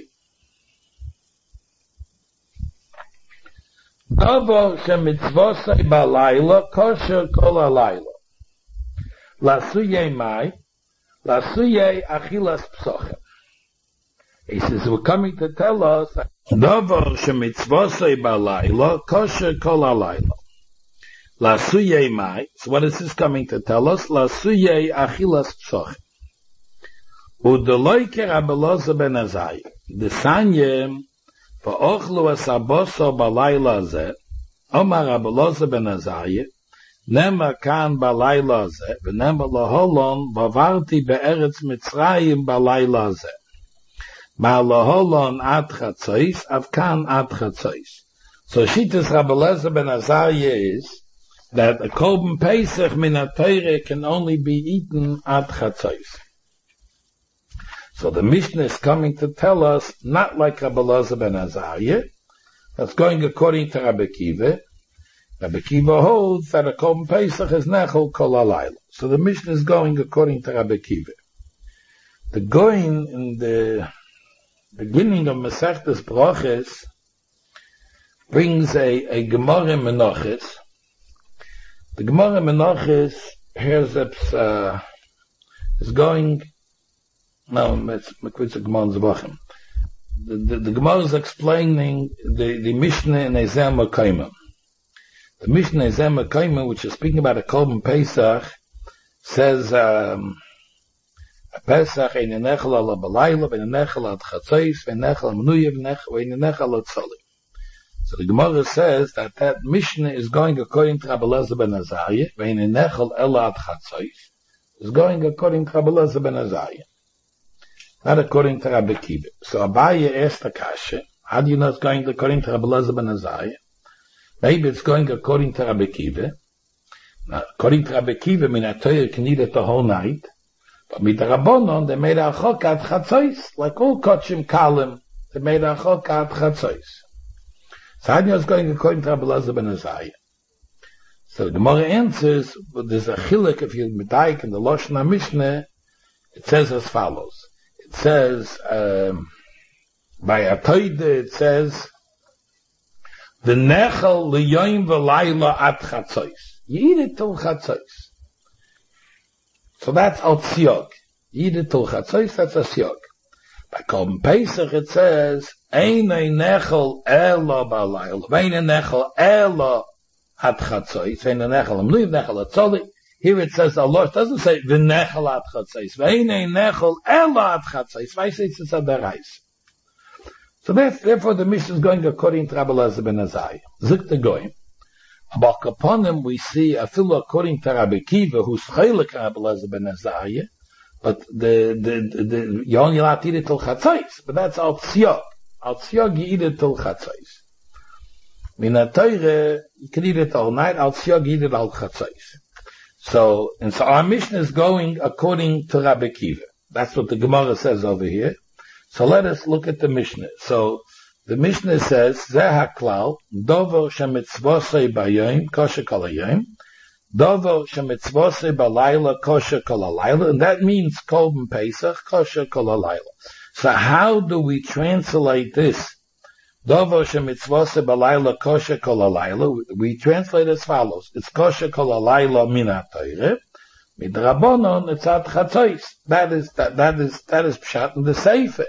Dovo shemitzvosei balayla kosher kol halayla. Lasuye mai, lasuye achilas psochem. He says, we're coming to tell us, Dovo shemitzvosei balayla kosher kol halayla. Lasuye mai, so what is this coming to tell us? Lasuye achilas psochem. Udeloike Rabbeloza ben Azai. The Sanyem, for ochlu asaboso balayla ze, Omar Rabbeloza ben Azai, Nema kan balayla ze, v'nema laholon, bavarti be'eretz Mitzrayim balayla ze. Ma laholon ad chatzois, av kan ad chatzois. So Shitas Rabbeloza ben Azai is, that a Korban Pesach min ha-Torah can only be eaten ad chatzois. So the Mishnah is coming to tell us, not like Rabbi Elazar ben Azariah, that's going according to Rabbi Kiva. Rabbi Kiva holds that a Korban Pesach is nechol kol halayla. So the Mishnah is going according to Rabbi Kiva. The going in the beginning of Masechtas Brachos brings a, a Gemara Menachos. The Gemara Menachos here's it's, uh, it's going, no, it's, it's a Gemara Zevachim. The, the, the Gemara is explaining the, the Mishnah in Ezer Mekayim. The Mishnah in Ezer Mekayim, which is speaking about a Korban Pesach, says, um, Pesach ein nechel ala balayla, ein nechel ad chatzos, ein nechel menuyev, ein nechel ad tzali. So the Gemara says that that Mishnah is going according to Rabbi Elazar ben Azariah, ein nechel ela ad chatzos, is going according to Rabbi Elazar ben Azariah, not according to Rabbi Akiva. So Abaye asked the kasha, how do you know it's going according to Rabbi Elazar ben Azariah? Maybe it's going according to Rabbi Akiva. Now, according to Rabbi Akiva, min ha-Torah can eat it the whole night. But mit the Rabbanon, they made a chokat chatzos, like all kochim kalim, they made a chokat chatzos. So how do you know it's going according to Rabbi Elazar ben Azariah? So the Gemara answers, well, there's a chilek, if you medayik in the Lashon HaMishnah, it says as follows. It says, um, by Atoide, it says, the nechel liyoim v'layla at chatzos. You eat it till chatzos. So that's al tziyog. You eat it till chatzos, that's a tziyog. By Korban Pesach it says, ein nechel ela b'layla, ein nechel ela at chatzos, ein nechel amnuiv nechel at tzoli. Here it says, Allah doesn't say, v'nechel at chatzos, ein nechel ela at chatzos. Why say it's a derais? So therefore the Mishnah is going according to Rabbi Elazar ben Azariah. Zik the goyim. But upon him we see a fellow according to Rabbi Akiva, who's chaylik Rabbi Elazar ben Azariah, but the, the, the, the, you only allowed to eat it till chatzos, but that's al tziyog. Al tziyog you eat it till chatzos. Min ha-Torah, you can eat it all night, al tziyog you eat it al chatzos. So, and so our Mishnah is going according to Rabbi Akiva. That's what the Gemara says over here. So let us look at the Mishnah. So, the Mishnah says, Zeh haklal, dover shemitzvosei bayom, kosher kol hayom, dover shemitzvosei balayla, kosher kol halayla, and that means Korban Pesach, kosher kol halayla. So how do we translate this? Dover shemitzvosei balayla, kosher kol halayla, we translate as follows. It's kosher kol halayla min ha-Torah, midrabanon, it's at chatzos. That is, that, that is, that is pshat in the Sefer.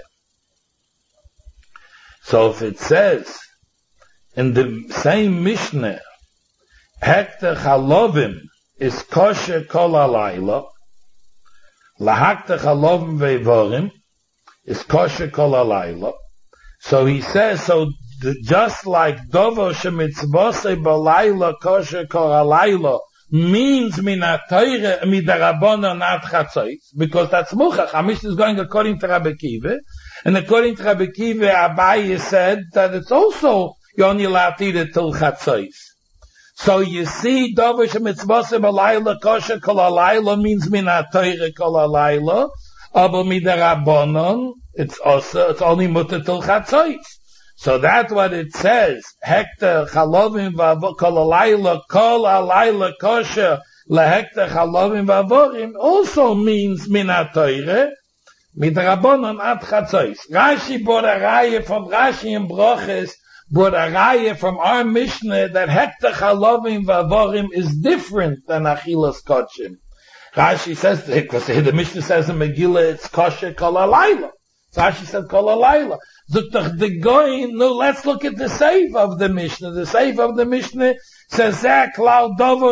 So if it says in the same Mishnah, Hekter Chalovim is kosher kol halayla, lahakter Chalovim ve'vorim is kosher kol halayla. So he says, so the, just like Dover shemitzvosei balayla kosher kol halayla means min ha-Torah midarabonon ad chatzos, because that's muchach. Our Mishnah is going according to Rabbi Akiva, and according to Rabbi Akiva, Abaye said that it's also you're only allowed to eat it till chatzos. So you see, Dover shemitzvosei balayla kosher kol halayla means min ha-Torah kol halayla, aber midarabonon it's also it's only mutter till chatzos. So that's what it says. Hekter chalovim v'avorim kol halayla kol halayla kosher lehekter chalovim v'avorim also means min ha-Torah midrabanon ad chatzos. Rashi brought a raya from Rashi and Broches brought a raya from our Mishnah that hekter chalovim v'avorim is different than achilas kochim. Rashi says because the Mishnah says in Megillah it's kosher kol halayla. So Rashi said kol halayla. The going, no, let's look at the Seif of the Mishnah. The Seif of the Mishnah says, Zeh klal dover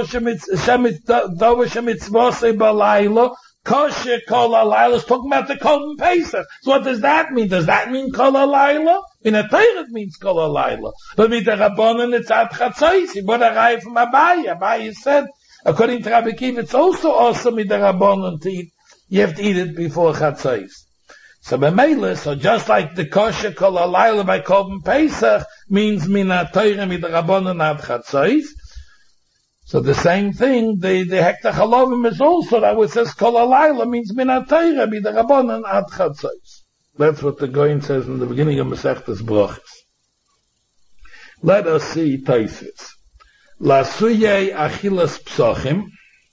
shemitzvosei balayla, kosher kol halayla. It's talking about the Korban Pesach. So what does that mean? Does that mean kol halayla? In a Torah it means kol halayla. But with the Rabbanon it's at chatzos. He brought a raya from Abaye. Abaye said, according to Rabbi Akiva, it's also awesome with the Rabbanon to eat. You have to eat it before chatzos. So b'meila, so just like the kosher kol halayla by Korban Pesach means min ha-Torah midrabanon ad chatzos. So the same thing, the the hekter chalovim is also that which says kol halayla means min ha-Torah midrabanon ad chatzos. That's what the Goyin says in the beginning of Masechtas Brochos. Let us see Taisis. Lasuyei achilas psochim,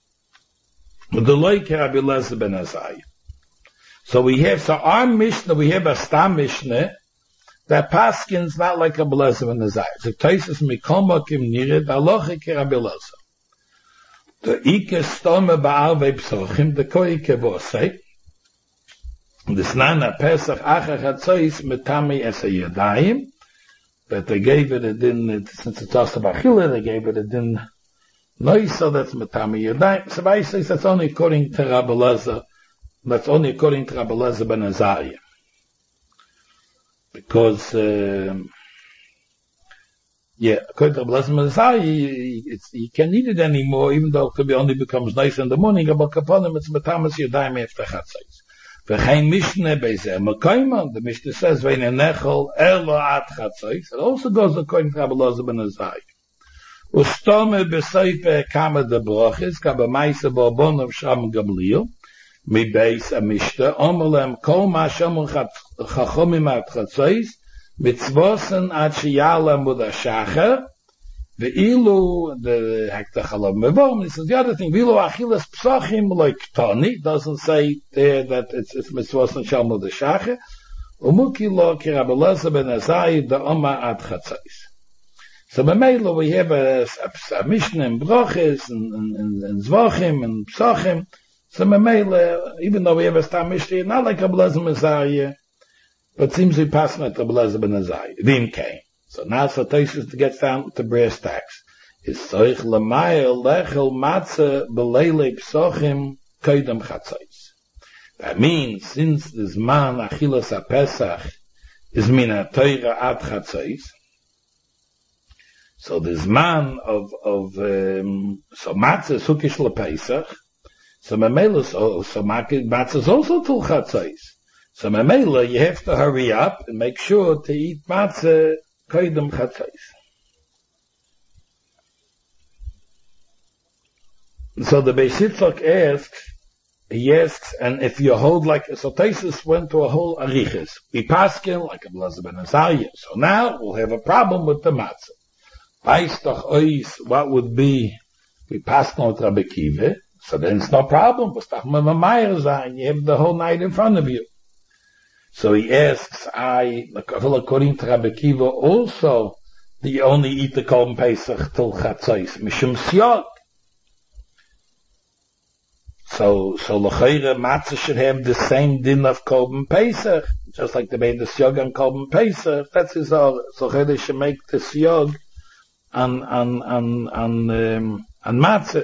u'deloi Rabbi Elazar ben Azariah. So we have, so our Mishnah, we have a Stam Mishnah, that Paskin's not like a Elazar ben Azariah. So Taisis mikol makom nirid, halacha ke Rabbi Elazar. The Ike Stome Ba'arvei Psochim, the Koike Vosei, the Snana Pesach Acha Chatzois Metami Esa Yadayim, that they gave it a din, since it's also Bachila, they gave it a din Noisa, that's Metami Yadayim. So I say that's only according to Rabbi Elazar, that's only according to Rabbi Elazar ben Azariah. Because, um, yeah, according to Rabbi Elazar ben Azariah, you, you can't eat it anymore, even though it could be only becomes nice in the morning, but Kaponim, it's Metamas Yadayim after Chatzais. V'chein Mishneh Beizeh Mekayman, the Mishneh says, Vein Enechel Elo Ad Chatzais. It also goes according to Rabbi Elazar ben Azariah. Ustome B'Seife Kama de Brochis, Kaba Maise Bobon of Sham Gamliel, Mi Beis Amishta, Omelem Kol Ma Shamu Chachomim Ad Chatzais, Mitzvosen Ad Shiyala Mudashacher, Ve'ilu, the Hektachalav Mevom, he says the other thing, Ve'ilu Achilas Psachim like Tani, doesn't say there that it's, it's Mitzvosen Shal Mudashacher, Umuki Lo Ki Rabbi Elazar ben Azariah, the Oma Ad Chatzais. So by Mela we have a, a, a Mishnah in Brochis and, and, and Zvachim and Psachim. So by Mela, even though we have a Stam Mishnah, not like Rabbi Elazar ben Azariah, but seems to be passing at Rabbi Elazar ben Azariah. Vim came. So now so Tosfos to get down to brass tacks. Is Soich Lamayel Lechel Matzah Beleile Psachim Koydem Chatzais. That means since this man Achilas HaPesach is Mina Torah Ad Chatzais, so this man of, of, um, so matzah is hukish lePesach, so memela, so, so matzah is also till chatzais. So memela, you have to hurry up and make sure to eat matzah koydem chatzais. So the Beis Yitzchak asks, he asks, and if you hold like, so Tosfos went to a whole arichas. We paskin like Rabbi Elazar ben Azariah. So now we'll have a problem with the matzah. Weiß doch ois, what would be, we pass on with Rabbi Kiva, so then it's no problem, but stach me Meir sein, you have the whole night in front of you. So he asks, I, according to Rabbi Kiva, also, do you only eat the Korban Pesach till Chatzos, mishum siyog. So, so l'chayre matzah should have the same din of Korban Pesach, just like they made the siyog on Korban Pesach, that's his all, so they should make the siyog on on on on um, on matzah.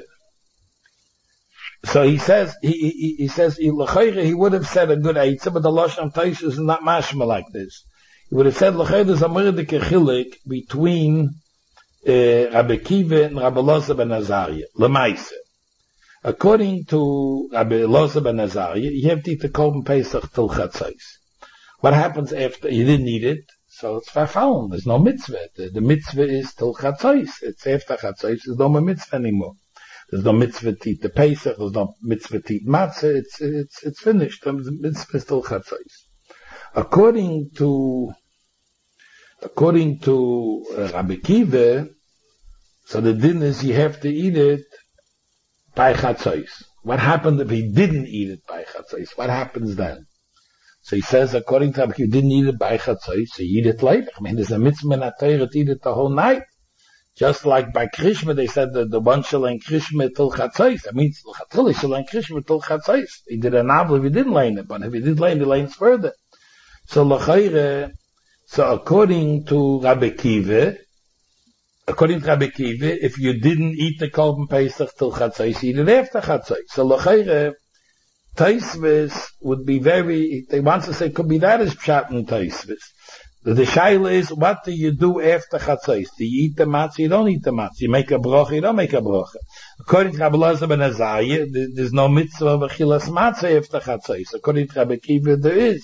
So he says he he, he says he, he would have said a good eitzah, but the lashon Tosfos is not mashma like this. He would have said l'chayre is a murdik chilik between uh, Rabbi Kiva and Rabbi Elazar ben Azariah. Lemaise, according to Rabbi Elazar ben Azariah, you have to eat the Korban Pesach till Chatzos. What happens after you didn't eat it? So it's verfallen. There's no mitzvah. The, the mitzvah is till Chatzos. It's after Chatzos. There's no more mitzvah anymore. There's no mitzvah to eat the Pesach. There's no mitzvah to eat matzah. It's, it's, it's finished. The mitzvah is till Chatzos. According to, according to uh, Rabbi Kiva, so the din is you have to eat it by Chatzos. What happened if he didn't eat it by Chatzos? What happens then? So he says, according to Rabbi Kiva, you didn't eat it by Chatzos, so you eat it later. I mean, there's a mitzvah in Torah to eat it the whole night. Just like by Krishma, they said that the one shall learn Krishma till Chatzos. That means the shall learn Krishma till Chatzos. He did a novel if he didn't learn it, but if he did learn it, he learns further. So l'chayre, so according to Rabbi Kiva, according to Rabbi Kiva, if you didn't eat the Korban Pesach till Chatzos, you eat it after Chatzos. So l'chayre, Tosfos would be very, they want to say, could be that is pshat in Tosfos. The, the shaila is, what do you do after Chatzos? Do you eat the matzah? You don't eat the matzah. You make a bracha? You don't make a bracha. According to Rabbi Elazar ben Azariah, there's no mitzvah of achilas matzah after Chatzos. According to Rabbi Kiva, there is.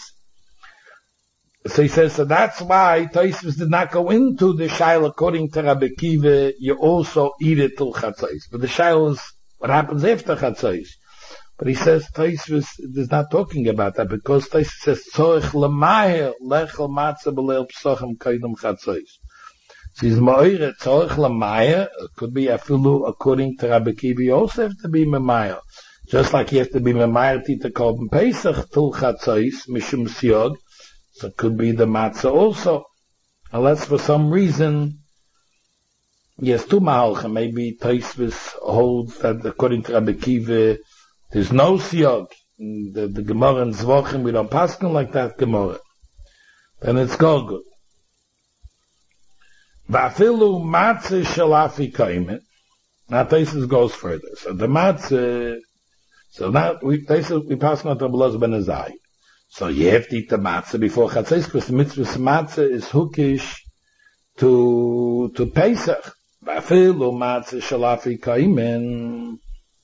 So he says, so that's why Tosfos did not go into the shaila. According to Rabbi Kiva, you also eat it till Chatzos. But the shaila is, what happens after Chatzos? But he says Tosfos is not talking about that because Tosfos says tzorich l'mayel lechel matzah b'leil psachim koydem chatzos. So he's ma'oire tzorich l'mayel. It could be afilu according to Rabbi Kiva. You also have to be memayel, just like you have to be memayel to eat the Korban Pesach till chatzos mishum siyog. So it could be the matzah also, unless for some reason Yes, two mahalcha. Maybe Tosfos holds that according to Rabbi Kiva, there's no siyog. The, the Gemara in Zvachim, we don't pass them like that Gemara. Then it's all good. Va'afilu matzah shalafi kaimen. Now Tosfos goes further. So the matzah, so now we Tosfos we pass on to Abelazar ben Azai. So you have to eat the matzah before Chatzos, because the mitzvah matzah is hookish to to Pesach. Va'afilu matzah shalafi kaimen.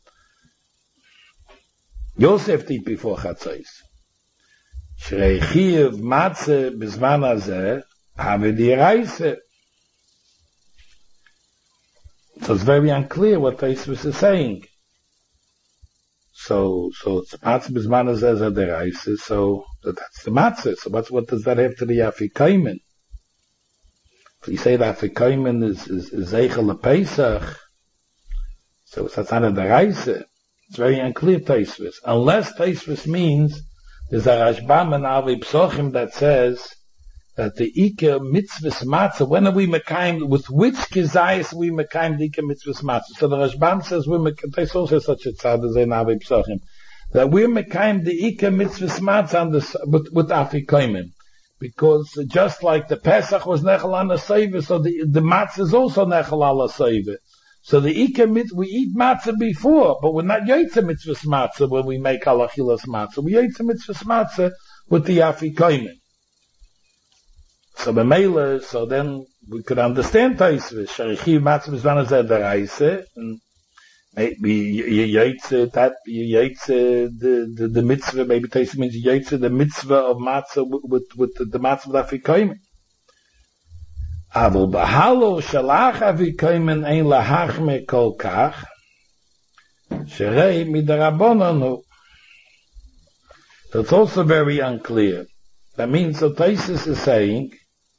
Yosef did before Chatzos. Shrei Chiyuv matzah b'zman hazeh have di reise. So it's very unclear what Tosfos is saying. So, so it's matzah b'zman hazeh have di reise. So that's the matzah. So what's, what does that have to the afikomen? If you say that afikomen is is is zeichel lePesach, so it's not a di reise. It's very unclear, Tosfos. Unless Tosfos means there's a Rashbam and Avi Psochim that says that the Ika mitzvahs matzah, when are we mekayim, with which kizayis we mekayim the Ika mitzvahs matzah? So the Rashbam says we're mekayim, Tosfos says such a tzad as in Avi Psochim, that we're mekayim the Ika mitzvahs matzah on the, with, with afikomen. Because just like the Pesach was nechal on the seiva, so the, the matzah is also nechal on the seiva. So the Ika mitzvah, we eat matzah before, but we're not yotze mitzvahs matzah when we make halachilas matzah. We yotze mitzvahs matzah with the afikomen. So b'meila, so then we could understand Tosfos. Sharichi matzah b'zman hazeh deraisa, and maybe you yotze that, you yotze the, the, the mitzvah, maybe Tosfos means you yotze the mitzvah of matzah with, with, with the, the matzah with afikomen. Aval b'halo shalach avikomen ein lahachme kol kach, sherei midarabonon. That's also very unclear. That means that Tosfos is saying,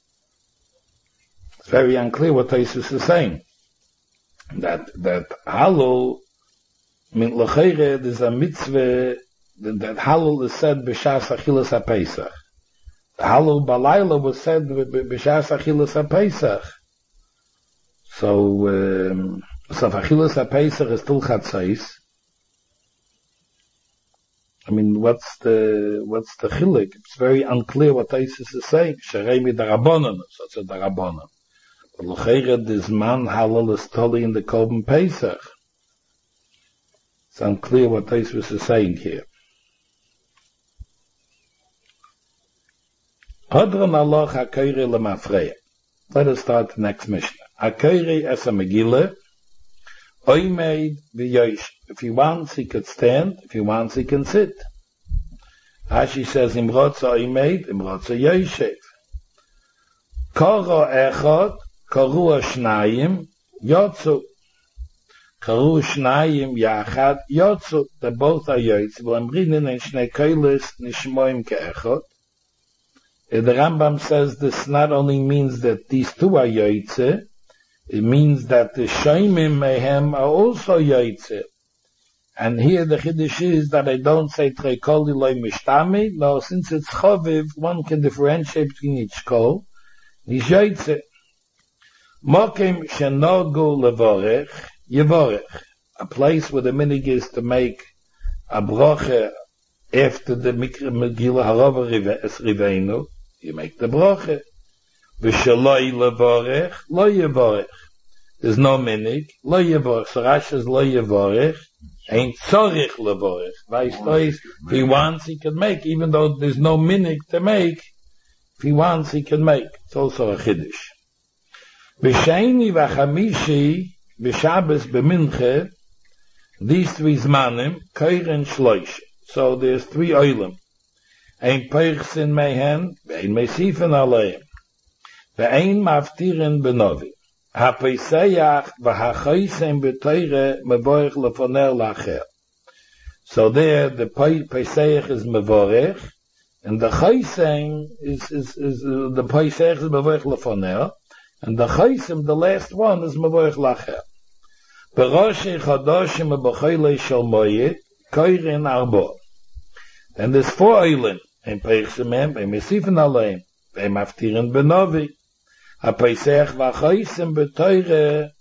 it's very unclear what Tosfos is saying. That, that halal, min l'cheire, there's a mitzvah, that, that halal is said b'shas achilas ha-Pesach. Halal balayla was said b'shas achilas ha-Pesach. So, um, so achilas ha-Pesach is still chatzos. I mean, what's the, what's the chilek? It's very unclear what Tosfos is saying. Sherei midarabonon, so it's a darabonon. But l'cheira, this man halal is totally in the Korban Pesach. It's unclear what Tosfos is saying here. Hadron Allah HaKoire LeMafreya. Let us start the next Mishnah. HaKoire es a Megillah, Oimeid v'yosh. If he wants, he could stand. If he wants, he can sit. Rashi says, Imrotza Oimeid, Imrotza Yoshev. Koro Echot, Koru Shnayim, Yotzu. Koru Shnayim, Yachad, Yotzu. They both are Yotzu. V'amrinin en Shnei Koilis Nishmoim Ke'echot. The Rambam says this not only means that these two are Yotze, it means that the Shoimim Mehem are also Yotze. And here the Chiddush is that I don't say Trekoli Loi Mishtami, no, since it's Choviv, one can differentiate between each kol. He's Yotze. Mokim Shenogu Levorech, Yevorech. A place where the minig is to make a broche after the Megillah Harova Riveinu, you make the broche. V'shaloi levorech, lo yevorech. There's no minig, lo yevorech. So Rashi says lo yevorech, ain't tzorich levorech. If he wants, he can make, even though there's no minig to make, if he wants, he can make. It's also a chiddush. V'sheini v'chamishi, v'shabes b'minche, these three zmanim, koiren shloish. So there's three oilim. Ein peichsin mehen, ein mesifin aleim. Ve'ein maftirin benovi. Ha-peiseyach v'ha-choysem b'teire mevorech lefoner lacher. So there, the peiseyach is mevorech, and the choysem is, is, is, uh, the peiseyach is mevorech lefoner, and the choysem, the last one, is mevorech lacher. Beroshi chodoshim b'choylei shel moyed, koirin arbo. And there's four oilim. Ein peichsemem, ein mesifin aleim, ein maftirin benovi. Ha-peiseyach v'achoysem b'teire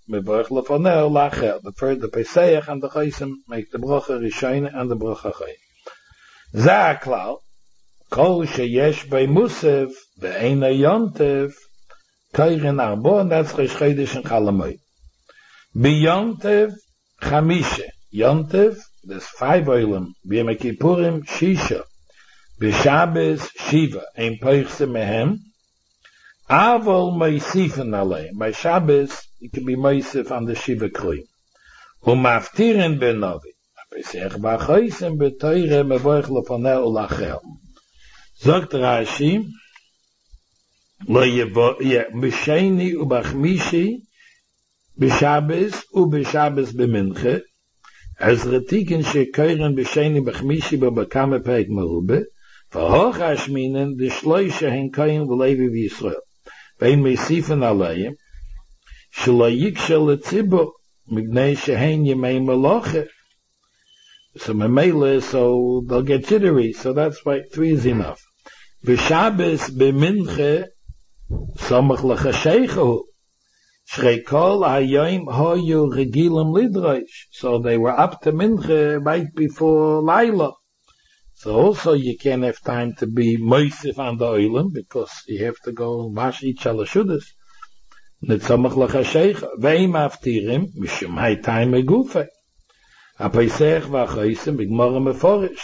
mevorach lefanel lachel. The first, the Pesach and the Chaysim make the bracha Rishayna and the bracha Chay. Za klal, kol sheyesh bei Musaf, ve'ena yontev, kairin arbo, and that's Chesh Chodesh and Chalamoid. Be yontev, chamishe. Yontev, there's five oilim. B'yem Kippurim, shisha. B'Shabbos, shiva. Ein poichse mehem. Avol meisifen alei. By Shabbos, it can be meisif on the shiva kli. Umaftirin benovi. Pesach b'achaysim b'toire mevoich lefaneh ulachel. Zogt Rashi, lo yevo, b'sheni ubachmishi, b'Shabbos u'b'Shabbos b'minche, as retiken shekeiren b'sheni b'chmishi b'bakame peik merube, v'hoch hashminen d'shloisha hen koyin v'levi v'Yisrael. Vein meisifen aleim, shlo yikshe letzibo, mibnei shehen yemei meloche. So memele, so they'll get jittery, so that's why three is enough. V'Shabbos b'minche, samach l'chashechu, shrei kol hayoim hoyu regilim lidrosh. So they were up to minche right before Laila. So also you can't have time to be moisif on the oilim, because you have to go wash each alashudas. Nitzamach l'chashechu, ve'im aftirim, mishum hay time egufe. HaPesach v'achaysim b'gmara meforish.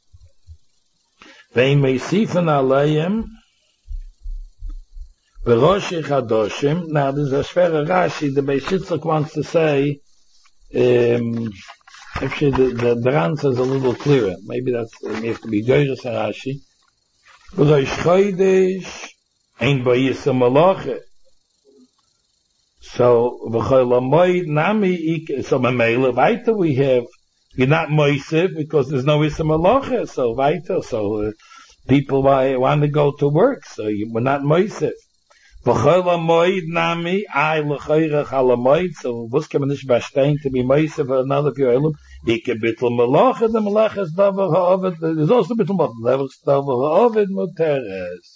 Ve'im meisifen aleihem v'roshi chadoshim. Now there's a shvera Rashi, the Beis Yitzchak wants to say, um, actually the, the, the answer is a little clearer. Maybe that's, it has to be Geiris Rashi. V'rosh chodesh ein bo yisem malacha. So, v'chol nami, so memele, weiter we have, you're not moisef, because there's no isam alocha, so weiter, so uh, people want to go to work, so you, we're not moisef. V'chol nami, ay l'choyrech alamoid, so what's coming this bashtain to be moisef for another few elim? Ike bitl malacha, the malacha is davar ha'ovid, there's also bitl malacha, davar ha'ovid muteres.